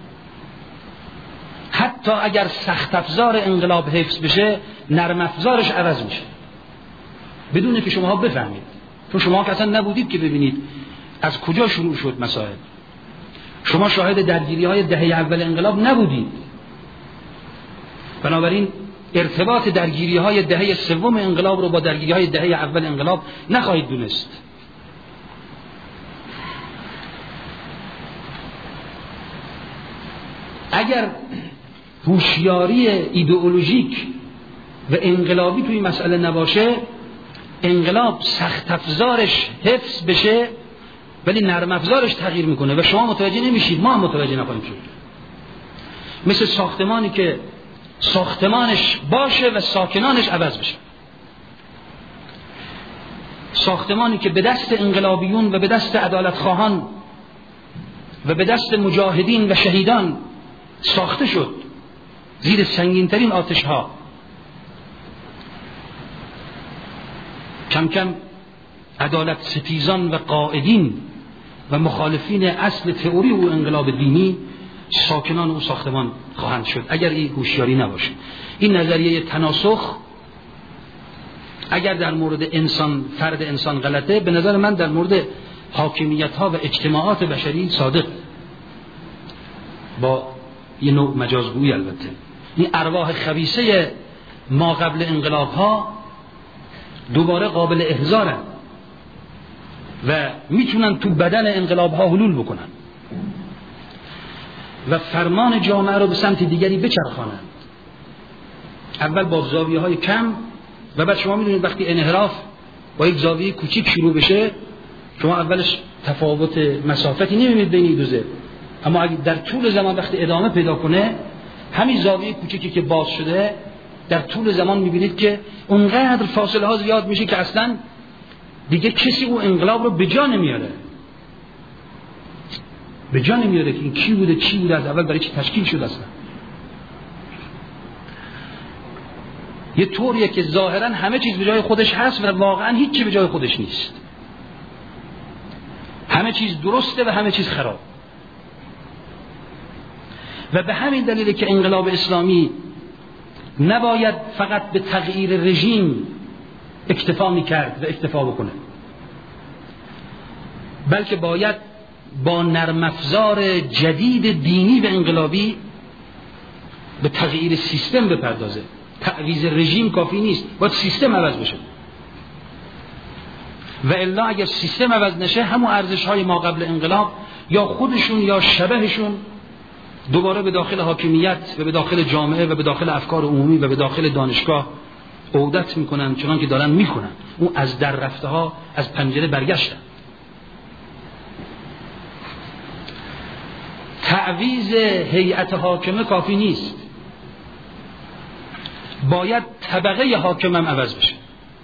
حتی اگر سخت افزار انقلاب حفظ بشه نرم افزارش عوض میشه بدون که شما بفهمید. تو شما که اصلا نبودید که ببینید از کجا شروع شد مسائل. شما شاهد درگیری های دهه اول انقلاب نبودید، بنابراین ارتباط درگیری های دهه سوم انقلاب رو با درگیری های دهه اول انقلاب نخواهید دونست. اگر هوشیاری ایدئولوژیک و انقلابی توی مسئله نباشه، انقلاب سخت افزارش حفظ بشه ولی نرم افزارش تغییر میکنه و شما متوجه نمیشید، ما هم متوجه نخواهیم شد. مثل ساختمانی که ساختمانش باشه و ساکنانش عوض بشه. ساختمانی که به دست انقلابیون و به دست عدالت خواهان و به دست مجاهدین و شهیدان ساخته شد زیر سنگین‌ترین آتش ها، کم کم عدالت ستیزان و قائدین و مخالفین اصل تئوری و انقلاب دینی ساکنان اون ساختمان خواهند شد اگر این هوشیاری نباشه. این نظریه تناسخ اگر در مورد انسان فرد انسان غلطه، به نظر من در مورد حاکمیت ها و اجتماعات بشری صادق، با یه نوع مجازگویی. البته این ارواح خبیثه ما قبل انقلاب ها دوباره قابل احضارن و میتونن تو بدن انقلاب ها حلول بکنن و فرمان جامعه رو به سمت دیگری بچرخانند. اول با زاویه های کم و بعد شما میدونید وقتی انحراف با یک زاویه کوچیک شروع بشه، شما اولش تفاوت مسافتی نمیبینید بین این دو ضلع، اما اگه در طول زمان وقتی ادامه پیدا کنه، همین زاویه کوچیکی که باز شده در طول زمان میبینید که اونقدر فاصله ها زیاد میشه که اصلا دیگه کسی او انقلاب رو به جا نمیاره. به جا نمیاره که این کی بوده چی بوده از اول برای چی تشکیل شد اصلا. یه طوریه که ظاهرا همه چیز به جای خودش هست و واقعا هیچ چی به جای خودش نیست. همه چیز درسته و همه چیز خراب. و به همین دلیله که انقلاب اسلامی نباید فقط به تغییر رژیم اکتفا میکرد و اکتفا بکنه، بلکه باید با نرم افزار جدید دینی و انقلابی به تغییر سیستم بپردازه. تعویض رژیم کافی نیست، باید سیستم عوض بشه و الا اگر سیستم عوض نشه همون ارزش‌های ما قبل انقلاب یا خودشون یا شبهشون دوباره به داخل حاکمیت و به داخل جامعه و به داخل افکار عمومی و به داخل دانشگاه عودت میکنن، چنان که دارن میکنن. اون از در رفته ها از پنجره برگشتن. تعویض هیئت حاکمه کافی نیست، باید طبقه حاکم هم عوض بشه.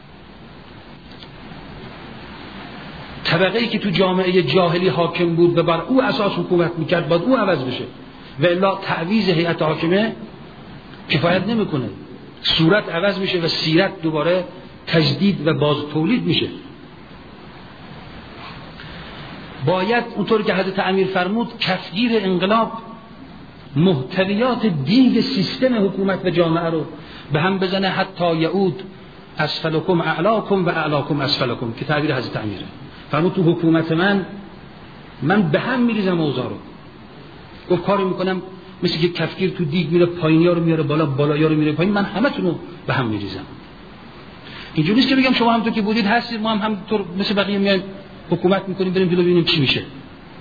طبقه‌ای که تو جامعه جاهلی حاکم بود و بر او اساس حکومت میکرد باید او عوض بشه، و الا تعویض هیئت حاکمه کفایت نمیکنه. صورت عوض میشه و سیرت دوباره تجدید و باز تولید میشه. باید اونطور که حضرت امیر فرمود کفگیر انقلاب محتویات دیگ سیستم حکومت و جامعه رو به هم بزنه، حتی یعود اسفلکم اعلاکم و اعلاکم اسفلکم، که تعبیر حضرت امیره. فرمود تو حکومت من من به هم میریزم اوضاع رو. گفت کاری میکنم مثل که کفگیر تو دیگ میره پایینیا رو میاره بالا، بالاییا رو میاره پایین، من همتون رو به هم میریزم. اینجوری نیست که بگم شما همونطور که بودید هستید، ما هم همونطور مثل بقیه میایم حکومت میکنیم بریم جلو ببینیم چی میشه.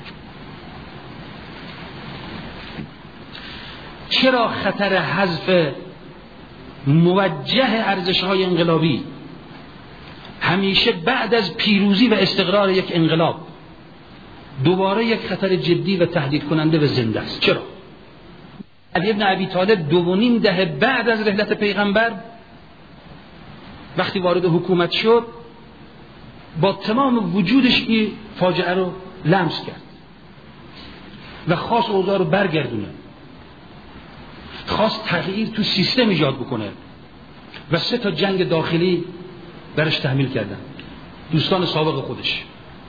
چرا خطر حذف موجه ارزش‌های انقلابی همیشه بعد از پیروزی و استقرار یک انقلاب دوباره یک خطر جدی و تهدید کننده و زنده است؟ چرا؟ علی ابن ابی طالب دو و نیم دهه بعد از رحلت پیغمبر وقتی وارد حکومت شد با تمام وجودش این فاجعه رو لمس کرد و خواست اوضاع رو برگردونه، خواست تغییر تو سیستم ایجاد بکنه و سه تا جنگ داخلی برش تحمیل کردن دوستان سابق خودش.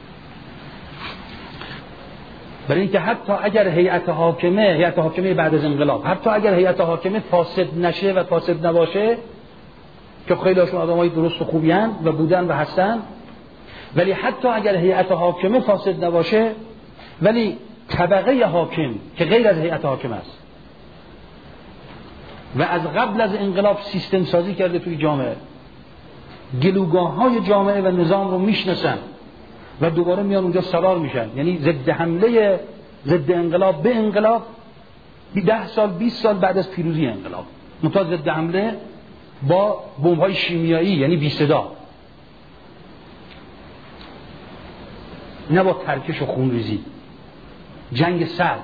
برای اینکه حتی اگر هیئت حاکمه هیئت حاکمه بعد از انقلاب حتی اگر هیئت حاکمه فاسد نشه و فاسد نباشه، که خیلی هاشون آدمای درست و خوبی هستند و بودن و هستن، ولی حتی اگر هیئت حاکمه فاسد نباشه، ولی طبقه حاکم که غیر از هیئت حاکم است و از قبل از انقلاب سیستم سازی کرده توی جامعه، گلوگاه های جامعه و نظام رو میشناسن و دوباره میان اونجا سوار میشن، یعنی ضد حمله ضد انقلاب به انقلاب ده سال بیست سال بعد از پیروزی انقلاب، منتها ضد حمله با بمب‌های شیمیایی یعنی بی صدا، نه با ترکش و خونریزی، جنگ سرد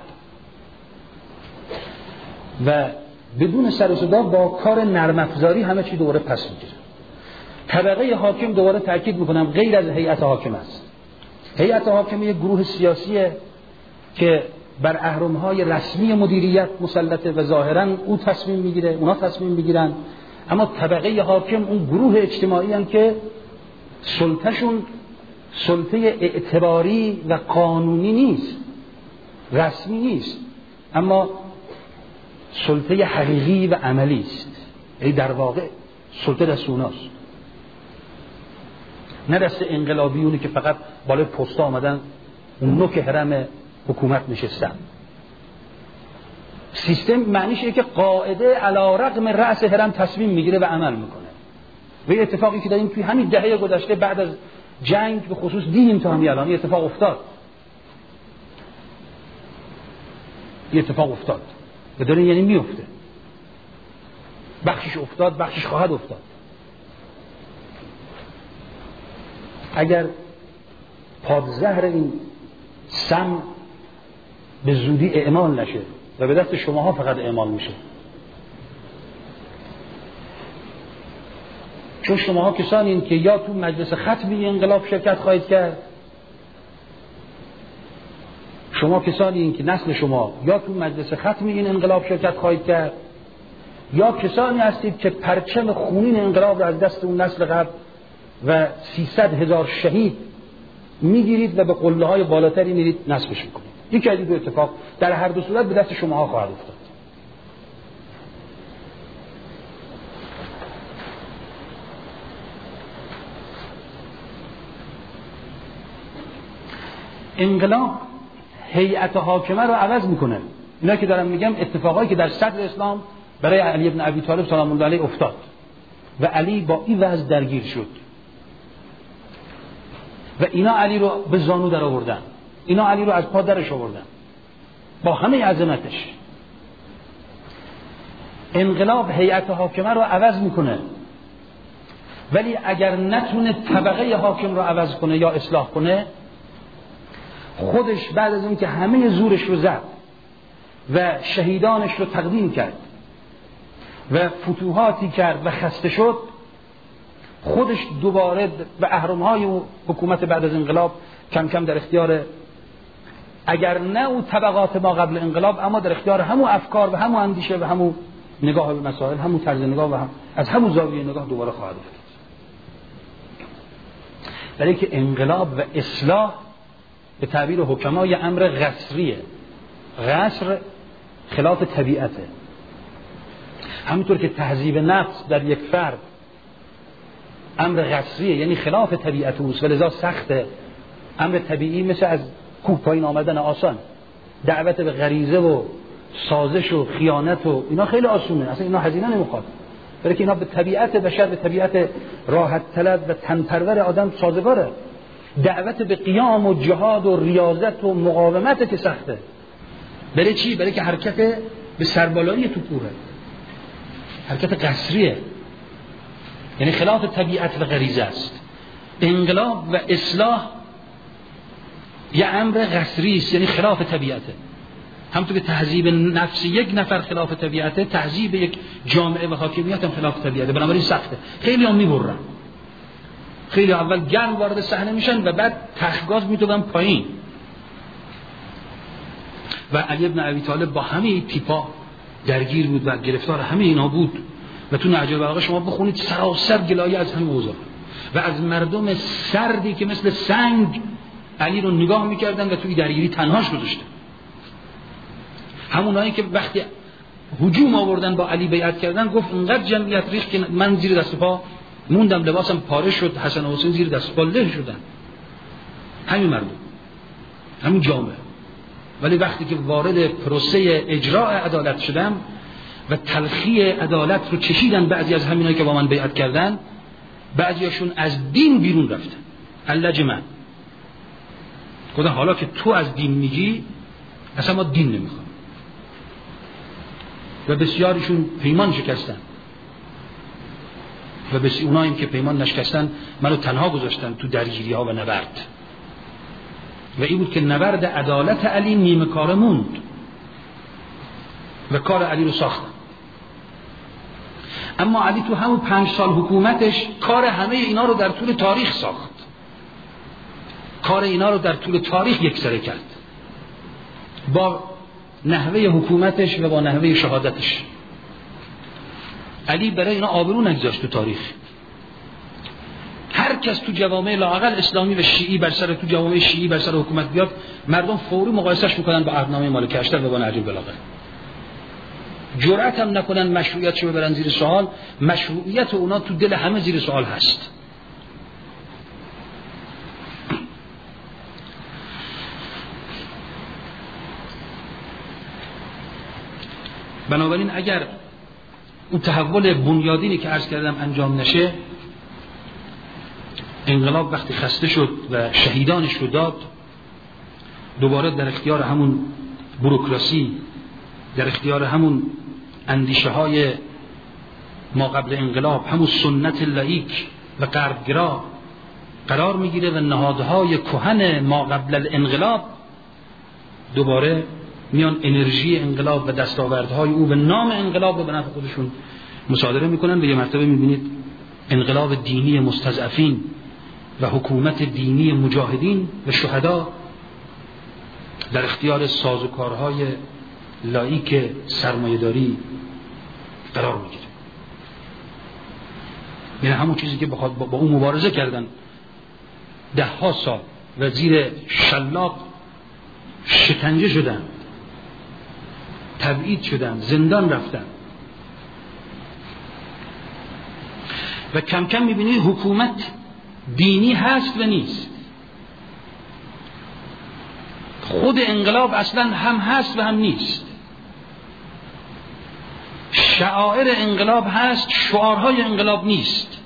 و بدون سر و صدا با کار نرم افزاری همه چی دوباره پس میگیره. طبقه حاکم دوباره تاکید میکنم غیر از هیئت حاکم است. هیئت حاکم یک گروه سیاسیه که بر اهرم‌های رسمی مدیریت مسلطه و ظاهراً او تصمیم میگیره، اونا تصمیم میگیرن، اما طبقه حاکم اون گروه اجتماعی هستند که سلطه‌شون سلطه اعتباری و قانونی نیست، رسمی نیست، اما سلطه حقیقی و عملی است. ای در واقع سلطه دست اوناست، نه دست انقلابیونی که فقط بالای پستا آمدن اون نوک حرم حکومت نشستن. سیستم معنیش اینه که قاعده علی رغم رأس حرم تصمیم میگیره و عمل میکنه. و این اتفاقی که داریم توی همین دهه گذشته بعد از جنگ به خصوص دیدیم تا همین الان اتفاق افتاد. این اتفاق افتاد و داره یعنی میفته، بخشش افتاد بخشش خواهد افتاد. اگر پادزهر این سم به زودی اعمال نشه و به دست شماها فقط اعمال میشه، چون شماها کسانی این که یا تو مجلس ختمی انقلاب شرکت خواهید کرد، شما کسانی این که نسل شما یا تو مجلس ختمی این انقلاب شرکت خواهید کرد، یا کسانی هستید که پرچم خونین انقلاب را از دست اون نسل قبل و سیصد هزار شهید میگیرید و به قله های بالاتری میرید نصبش میکنید. یکی از این دو اتفاق در هر دو صورت به دست شماها خواهد افتاد. انقلاب هیئت حاکمه رو عوض میکنه. اینا که دارم میگم اتفاقایی که در صدر اسلام برای علی ابن ابی طالب سلام الله علیه افتاد و علی با این وضع درگیر شد و اینا علی رو به زانو در آوردن، اینا علی رو از پا درش آوردن با همه عظمتش. انقلاب هیئت حاکمه رو عوض میکنه، ولی اگر نتونه طبقه حاکم رو عوض کنه یا اصلاح کنه، خودش بعد از اون که همه زورش رو زد و شهیدانش رو تقدیم کرد و فتوحاتی کرد و خسته شد، خودش دوباره و اهرم‌های حکومت بعد از انقلاب کم کم در اختیار، اگر نه اون طبقات ما قبل انقلاب، اما در اختیار همون افکار و همون اندیشه و همون نگاه به مسائل، همون طرز نگاه و هم از همون زاویه نگاه دوباره خواهد افتاد. برای که انقلاب و اصلاح به تعبیر حکما یه امر قسریه. قسر خلاف طبیعته. همونطور که تهذیب نفس در یک فرد امر قسریه، یعنی خلاف طبیعت اوست و لذا سخته. امر طبیعی مثل از کوه پایین آمدن آسان، دعوت به غریزه و سازش و خیانت و اینا خیلی آسونه، اصلا اینا هزینه نمیخواد، برای که اینا به طبیعت بشر، به طبیعت راحت طلب و تنپرور آدم سازگاره. دعوت به قیام و جهاد و ریاضت و مقاومت که سخته. برای چی؟ برای که حرکت به سربالایی تو کوره، حرکت قسریه، یعنی خلاف طبیعت و غریزه است. انقلاب و اصلاح یه امر قسری است، یعنی خلاف طبیعته. همونطور که تهذیب نفس یک نفر خلاف طبیعته، تهذیب یک جامعه و حاکمیت هم خلاف طبیعته، بنابراین سخته. خیلی هم میبرن، خیلی اول گرم وارد صحنه میشن و بعد تخگاز میتونن پایین. و علی بن ابی طالب با همه تیپا درگیر بود و گرفتار همه اینا بود و تو نهج البلاغه شما بخونید سراسر گلایه از همین اوضاع و از مردم سردی که مثل سنگ علی رو نگاه میکردن و توی درگیری تنهاش گذاشتن. همونایی که وقتی هجوم آوردن با علی بیعت کردن گفت انقدر جمعیت ریخت که من زیر دست پا موندم، لباسم پاره شد، حسن و حسین زیر دست پا له شدن. همین مردم، همین جامعه. ولی وقتی که وارد پروسه اجراء عدالت شدم و تلخی عدالت رو چشیدن بعضی از همینایی که با من بیعت کردن، بعضیاشون از دین بیرون رفتن. اللجمه گفتن حالا که تو از دین میگی اصلا ما دین نمیخوام. و بسیاریشون پیمان شکستن و بسیار اوناییم که پیمان نشکستن منو تنها گذاشتن تو درگیری ها و نبرد. و این بود که نبرد عدالت علی نیمه کار موند و کار علی رو ساختن. اما علی تو همون پنج سال حکومتش کار همه اینا رو در طول تاریخ ساخت، کار اینا رو در طول تاریخ یکسره کرد با نحوه حکومتش و با نحوه شهادتش. علی برای اینا آبرو نگذاشت تو تاریخ. هر کس تو جوامع لااقل اسلامی و شیعی بر سر تو جوامع شیعی بر سر حکومت بیاد، مردم فوری مقایسهش میکنن با عهدنامه مالک اشتر و با نهج البلاغه. جرأت هم نکنن مشروعیتشو ببرن زیر سوال. مشروعیت اونا تو دل همه زیر سوال هست. بنابراین اگر اون تحول بنیادینی که عرض کردم انجام نشه، انقلاب وقتی خسته شد و شهیدانش رو داد، دوباره در اختیار همون بوروکراسی، در اختیار همون اندیشه های ما قبل انقلاب، همون سنت لایک و غربگرا قرار میگیره و نهادهای کهن ما قبل الانقلاب دوباره میان انرژی انقلاب و دستاوردهای او به نام انقلاب رو به نفع خودشون مصادره میکنن و یه مرتبه میبینید انقلاب دینی مستضعفین و حکومت دینی مجاهدین و شهدا در اختیار سازوکارهای لایک سرمایه‌داری قرار میگیره. یعنی همون چیزی که با, با اون مبارزه کردن ده ها سال و زیر شلاق شکنجه شدن، تبعید شدن، زندان رفتن و کم کم میبینید حکومت دینی هست و نیست. خود انقلاب اصلا هم هست و هم نیست. شعائر انقلاب هست، شعارهای انقلاب نیست.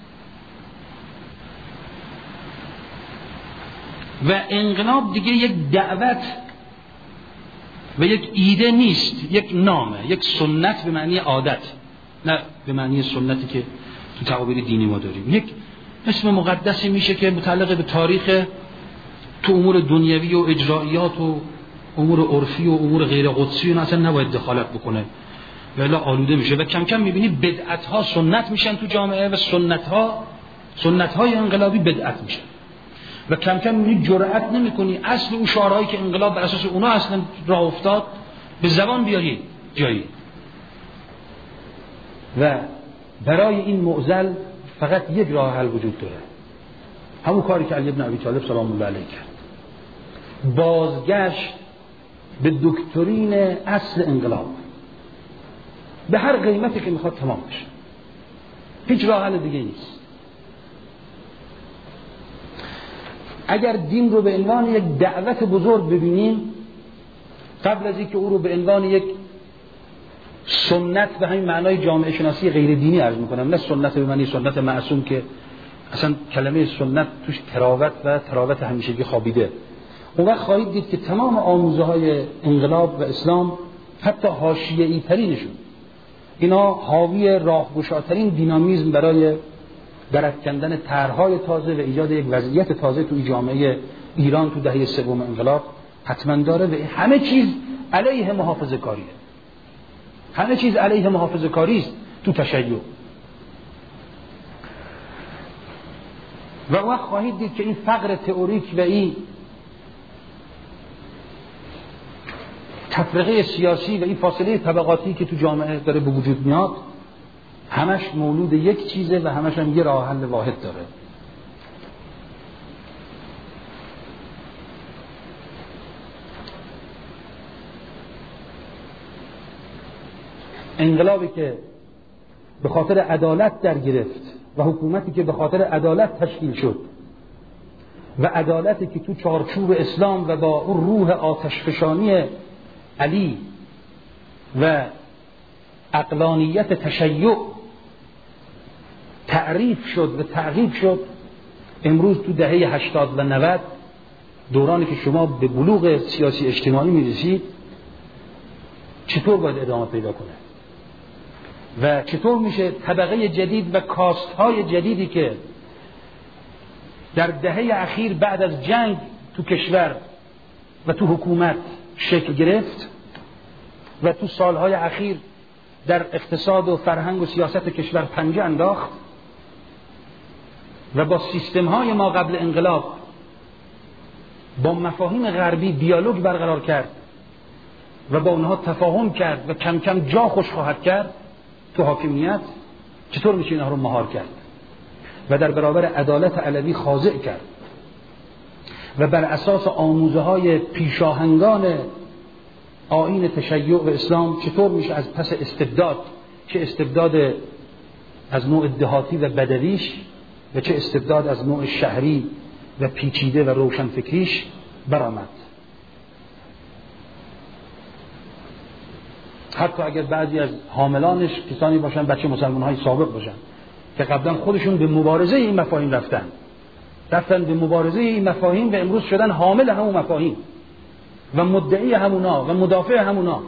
و انقلاب دیگه یک دعوت و یک ایده نیست، یک نامه، یک سنت به معنی عادت، نه به معنی سنتی که تو تعابیر دینی ما داریم. یک اسم مقدسی میشه که متعلق به تاریخ تو امور دنیوی و اجرایات و امور عرفی و امور غیر قدسی و اصلا نباید دخالت بکنه ولی آلوده میشه و کم کم میبینی بدعت ها سنت میشن تو جامعه و سنت ها سنت های انقلابی بدعت میشن و کم کم میبینی جرأت نمیکنی اصل اون شعارهایی که انقلاب بر اساس اونا اصلا راه افتاد به زبان بیاری جایی. و برای این معضل فقط یک راه حل وجود داره، همون کاری که علی بن ابی طالب سلام الله علیه کرد، بازگشت به دکترین اصل انقلاب به هر قیمتی که میخواد تمام بشه. هیچ راه حل دیگه نیست. اگر دین رو به عنوان یک دعوت بزرگ ببینیم، قبل از اینکه او رو به عنوان یک سنت به همین معنای جامعه شناسی غیر دینی عرض میکنم، نه سنت به معنی سنت معصوم که اصلا کلمه سنت توش تراوت و تراوت همیشگی خوابیده، اون وقت خواهید دید که تمام آموزه های انقلاب و اسلام حتی حاشیه‌ای ترینشون اینا حاوی راهگشاترین دینامیزم برای درافکندن طرح‌های تازه و ایجاد یک وضعیت تازه توی جامعه ایران تو دهه سوم انقلاب حتما داره و همه چیز علیه محافظه‌کاریه. همه چیز علیه محافظه‌کاری است تو تشیع. و وقت خواهید دید که این فقر تئوریک و این تفرقه سیاسی و این فاصله طبقاتی که تو جامعه داره به وجود میاد همش مولود یک چیزه و همش هم یه راه حل واحد داره. انقلابی که به خاطر عدالت در گرفت و حکومتی که به خاطر عدالت تشکیل شد و عدالتی که تو چارچوب اسلام و با اون روح آتشفشانی علی و عقلانیت تشیع تعریف شد و تعقیب شد، امروز تو دهه هشتاد و نود دورانی که شما به بلوغ سیاسی اجتماعی میرسید چطور باید ادامه پیدا کنه و چطور میشه طبقه جدید و کاست‌های جدیدی که در دهه اخیر بعد از جنگ تو کشور و تو حکومت شکل گرفت و تو سالهای اخیر در اقتصاد و فرهنگ و سیاست کشور پنجه انداخت و با سیستم‌های ما قبل انقلاب با مفاهیم غربی دیالوگ برقرار کرد و با اونها تفاهم کرد و کم کم جا خوش خواهد کرد تو حاکمیت، چطور میشه اینها رو مهار کرد و در برابر عدالت علوی خاضع کرد و بر اساس آموزه های پیشاهنگان آیین تشیع و اسلام چطور میشه از پس استبداد، چه استبداد از نوع دهاتی و بدویش و چه استبداد از نوع شهری و پیچیده و روشنفکریش برآمد. حتی اگر بعضی از حاملانش کسانی باشن بچه مسلمان‌های سابق باشن که قبلا خودشون به مبارزه این مفاهیم رفتن رفتن به مبارزه این مفاهیم و امروز شدن حامل همون مفاهیم و مدعی همونا و مدافع همونا.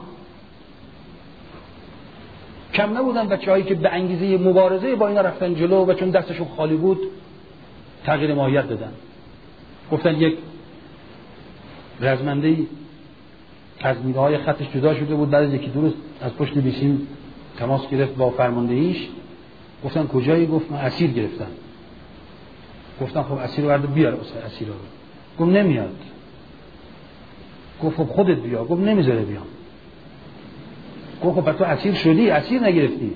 کم نبودن بچه‌هایی که به انگیزه مبارزه با اینا رفتن جلو و چون دستشون خالی بود تغییر ماهیت دادن. گفتن یک رزمنده‌ای از میگه‌های خطش جدا شده بود، بعد از یکی دو روز از پشت بیسیم تماس گرفت با فرماندهیش. گفتن کجایی؟ گفت من اسیر گرفتم. گفتن خب اسیر ورده بیار اسیر رو. گفت نمیاد. گفت خب خودت بیا. گفت نمیذاره بیام. گفت خب تو اسیر شدی، اسیر نگرفتی.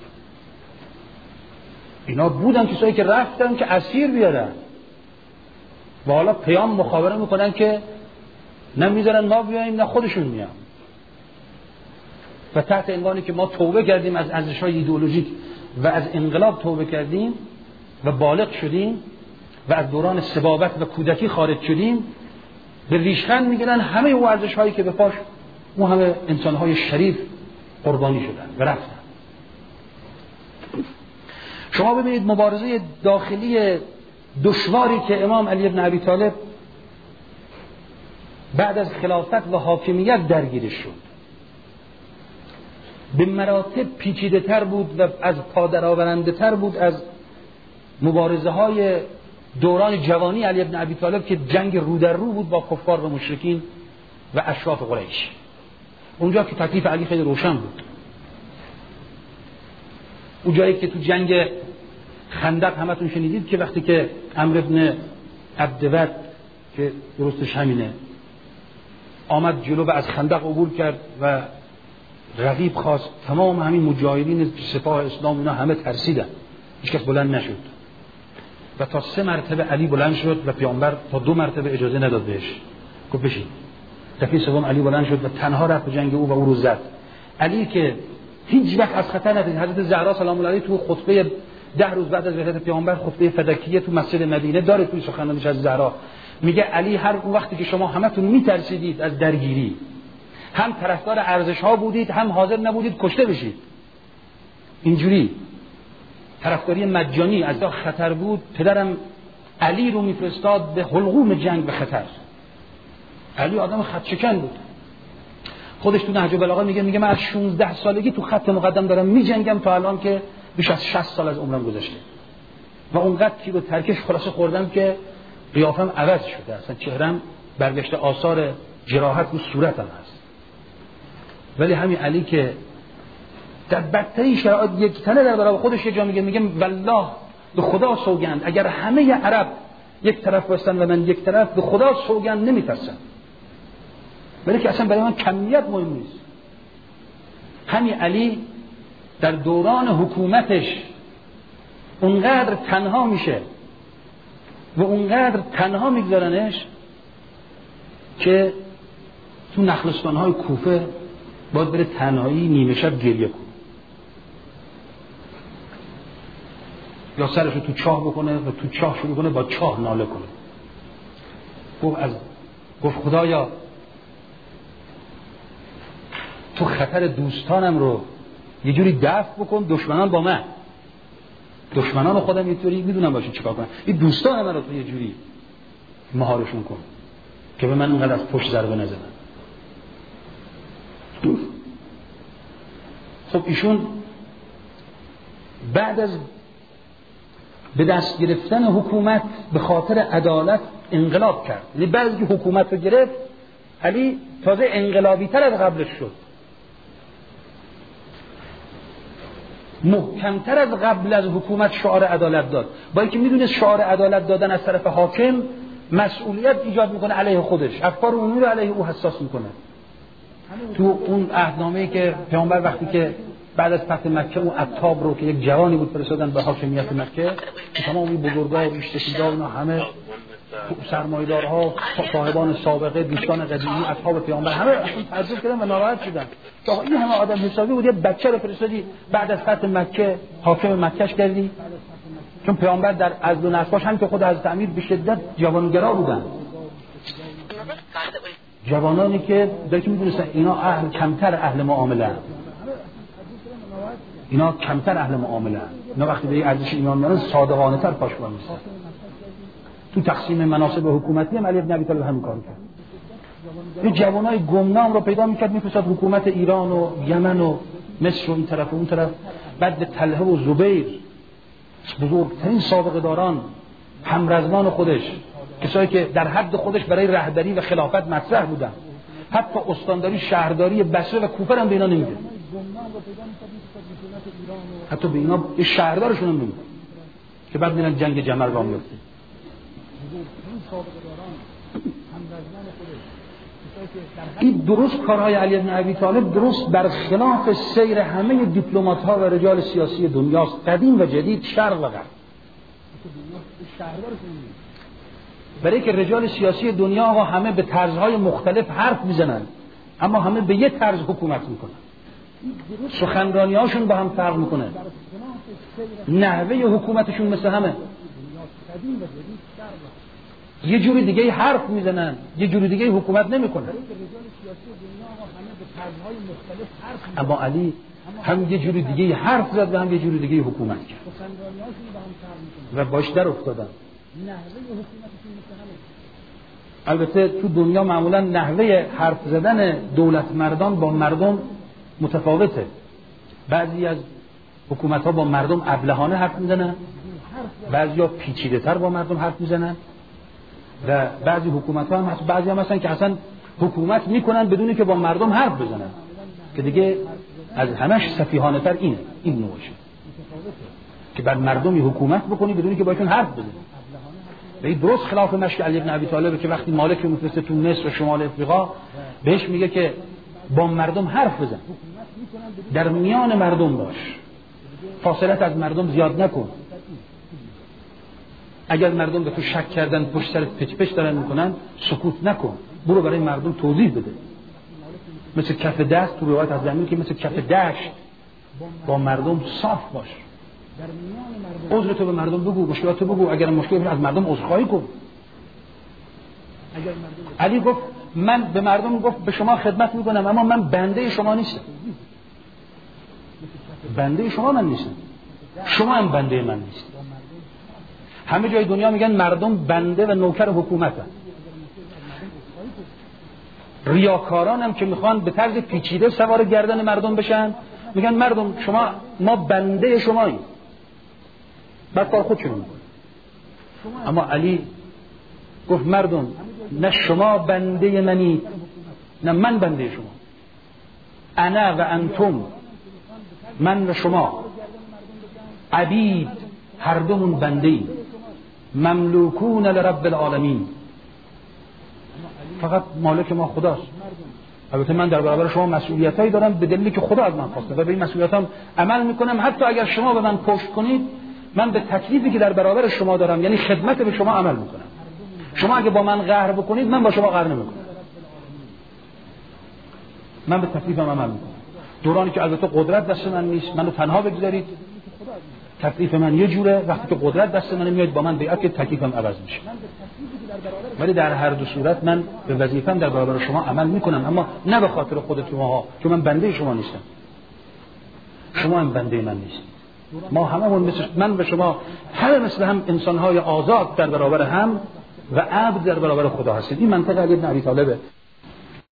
اینا بودن کسایی که رفتن که اسیر بیارن و حالا پیام مخابره میکنن که نه میذارن ما بیاییم نه خودشون میان و تحت عنوانی که ما توبه کردیم از ارزش‌های ایدئولوژیک و از انقلاب توبه کردیم و بالغ شدیم و از دوران سبابت و کودکی خارج شدیم، به ریشخند میگیرن همه اون ارزش‌هایی که به پاش اون همه انسان‌های شریف قربانی شدن و رفتن. شما ببینید مبارزه داخلی دشواری که امام علی بن ابی طالب بعد از خلافت و حاکمیت درگیرش شد به مراتب پیچیده تر بود و از پادرآورنده تر بود از مبارزه های دوران جوانی علی بن ابی طالب که جنگ رو در رو بود با کفار و مشرکین و اشراف قریش. اونجا که تکلیف علی خیلی روشن بود. اون جایی که تو جنگ خندق همتون شنیدید که وقتی که عمرو بن عبدود که درستش همینه آمد جلو و از خندق عبور کرد و رقیب خواست، تمام همین مجاهدین سپاه اسلام اینا همه ترسیدن، هیچ کس بلند نشد و تا سه مرتبه علی بلند شد و پیامبر تا دو مرتبه اجازه نداد بهش، گفت بشین. دفعه سوم علی بلند شد و تنها رفت به جنگ او و او رو زد. علی که هیچ وقت از خطر ندید. حضرت زهرا سلام الله علیها تو خطبه ده روز بعد از ولادت پیامبر، خطبه فدکیه تو مسجد مدینه داره، توی سخنرانیش از زهرا میگه علی هر وقتی که شما همتون میترسیدید از درگیری، هم طرفدار ارزش ها بودید هم حاضر نبودید کشته بشید، اینجوری طرفداری مجانی از دا خطر بود، پدرم علی رو میفرستاد به حلقوم جنگ به خطر. علی آدم خط شکن بود. خودش تو نهج البلاغه میگه میگه من از شانزده سالگی تو خط مقدم دارم میجنگم تا الان که بیش از شصت سال از عمرم گذشته و اونقدر تیر و ترکش خلاصه خوردم که قیافم عوض شده، اصلا چهرم برگشته آثار جراحت رو صورتم هست. ولی همین علی که در بدترین شرایط یک تنه در برابر خودش یه جا میگه میگه والله به خدا سوگند اگر همه عرب یک طرف باشن و من یک طرف، به خدا سوگند نمیترسم. ولی که اصلا برای من کمیت مهم نیست. همین علی در دوران حکومتش اونقدر تنها میشه و اونقدر تنها میگذارنش که تو نخلستانهای کوفه باید بره تنهایی نیمه شب گریه کنه یا سرشو تو چاه بکنه و تو چاه شروع کنه با چاه ناله کنه. گفت از گفت خدایا تو خطر دوستانم رو یه جوری دفع بکن، دشمنان با من، دشمنان خودم یه جوری میدونم باشه چیکار کنم، این دوستان من رو تو یه جوری مهارشون کن که به من اینقدر از پشت ضربه نزنن. خب ایشون بعد از به دست گرفتن حکومت به خاطر عدالت انقلاب کرد. یعنی بعد از که حکومت رو گرفت علی تازه انقلابی تر از قبلش شد، محکمتر از قبل از حکومت شعار عدالت داد، با اینکه میدونست شعار عدالت دادن از طرف حاکم مسئولیت ایجاد میکنه علیه خودش، افکار عمومی رو علیه او حساس میکنه. تو اون عهدنامه‌ای که پیامبر وقتی که بعد از فتح مکه اون عتاب رو که یک جوانی بود فرستادن به حاکمیت مکه، تمام این بزرگا و ریش‌سفیدا اینا همه سرمایه‌دارها، صاحبان سابقه، دوستان قدیمی، اصحاب پیامبر همه اصلا تعجب کردن و ناراحت شدن که این همه آدم حسابی بود، یه بچه رو فرستادی بعد از فتح مکه حاکم مکهش کردی؟ چون پیامبر در عزل و نسباش هم که خود حضرت امیر به شدت جوانگرا بودن، جوانانی که درک می‌دونستن اینا اهل کمتر اهل معامله، اینا کمتر اهل معامله، اینا وقتی به ارزش ایمان میارن صادقانه تر پاشون میستن. تو تقسیم مناصب حکومتی هم علی بن ابی طالب همین کارو کرد. این جوانای گمنام رو پیدا میکرد میفرستاد حکومت ایران و یمن و مصر و این طرف و اون طرف، بعد به طلحه و زبیر بزرگترین سابقه داران همرزمان خودش، کسایی که در حد خودش برای رهبری و خلافت مطرح بودن، حتی استانداری شهرداری بصره و کوفه هم به اینا نمیده، حتی به اینا به شهردارشون هم نمیده که بعد میرن جنگ جمل را میفته. این درست کارهای علی بن ابی طالب درست برخلاف سیر همه دیپلمات ها و رجال سیاسی دنیاست، قدیم و جدید، شرق و غرب. برای که رجال سیاسی دنیا ها همه به طرزهای مختلف حرف میزنن اما همه به یه طرز حکومت میکنن، سخنرانی هاشون با هم فرق میکنه، نحوه حکومتشون مثل همه، یه جوری دیگه حرف میزنن یه جوری دیگه حکومت نمیکنن. اما علی هم یه جوری دیگه حرف زد و هم یه جوری دیگه حکومت کرد و باش در افتادن. البته تو دنیا معمولا نحوه حرف زدن دولت مردان با مردم متفاوته. بعضی از حکومت ها با مردم ابلهانه حرف میزنن، بعضی ها پیچیده تر با مردم حرف میزنن و بعضی حکومت ها هم بعضی هم مثلا که اصلا حکومت میکنن بدون که با مردم حرف بزنن، که دیگه از همش سفیهانه تر اینه، این نوعشه که بر مردمی حکومت بکنی بدون که باشون حرف بزنی. و این درست خلاف مشک علی بن ابی طالب که وقتی مالک میفرسته تو مصر و شمال افریقا بهش میگه که با مردم حرف بزن، در میان مردم باش، فاصلت از مردم زیاد نکن، اگر مردم به تو شک کردن پشت سرت پچ پچ دارن میکنن سکوت نکن، برو برای مردم توضیح بده، مثل کف دست تو روایت از زمین که مثل کف دشت با مردم صاف باش، عذر تو به مردم بگو، مشکلات تو بگو، اگر مشکل از مردم عذرخواهی کن. علی گفت من به مردم گفت به شما خدمت میکنم اما من بنده شما نیستم، بنده شما من نیستم، شما هم بنده من نیست. همه جای دنیا میگن مردم بنده و نوکر حکومتن، ریاکاران هم که میخوان به طرز پیچیده سوار گردن مردم بشن میگن مردم شما ما بنده شماییم، بعد کار خودشون میکنن. اما علی گفت مردم نه شما بنده منی نه من بنده شما، انا و انتم، من و شما عبید، هر دومون بنده ایم، مملوکون لرب العالمین، فقط مالک ما خداست. البته من در برابر شما مسئولیتایی دارم به دلیلی که خدا از من خواسته و به این مسئولیتام عمل میکنم، حتی اگر شما به من پشت کنید من به تکلیفی که در برابر شما دارم یعنی خدمت به شما عمل میکنم. شما اگه با من قهر بکنید من با شما قهر نمیکنم، من به تکلیفم عمل میکنم. دورانی که البته قدرت دست من نیست، منو تنها بگذارید، تکلیف من یه جوره، وقتی که قدرت دست من میاد با من بیعت که تکلیفم عوض میشه. ولی در هر دو صورت من به وظیفه‌ام در برابر شما عمل میکنم، اما نه به خاطر خود شماها، چون من بنده شما نیستم، شما هم بنده من نیست. ما هممون مثل من و شما همه مثل هم انسان‌های آزاد در برابر هم و عبد در برابر خدا هستید. این منطقه علی بن ابی طالب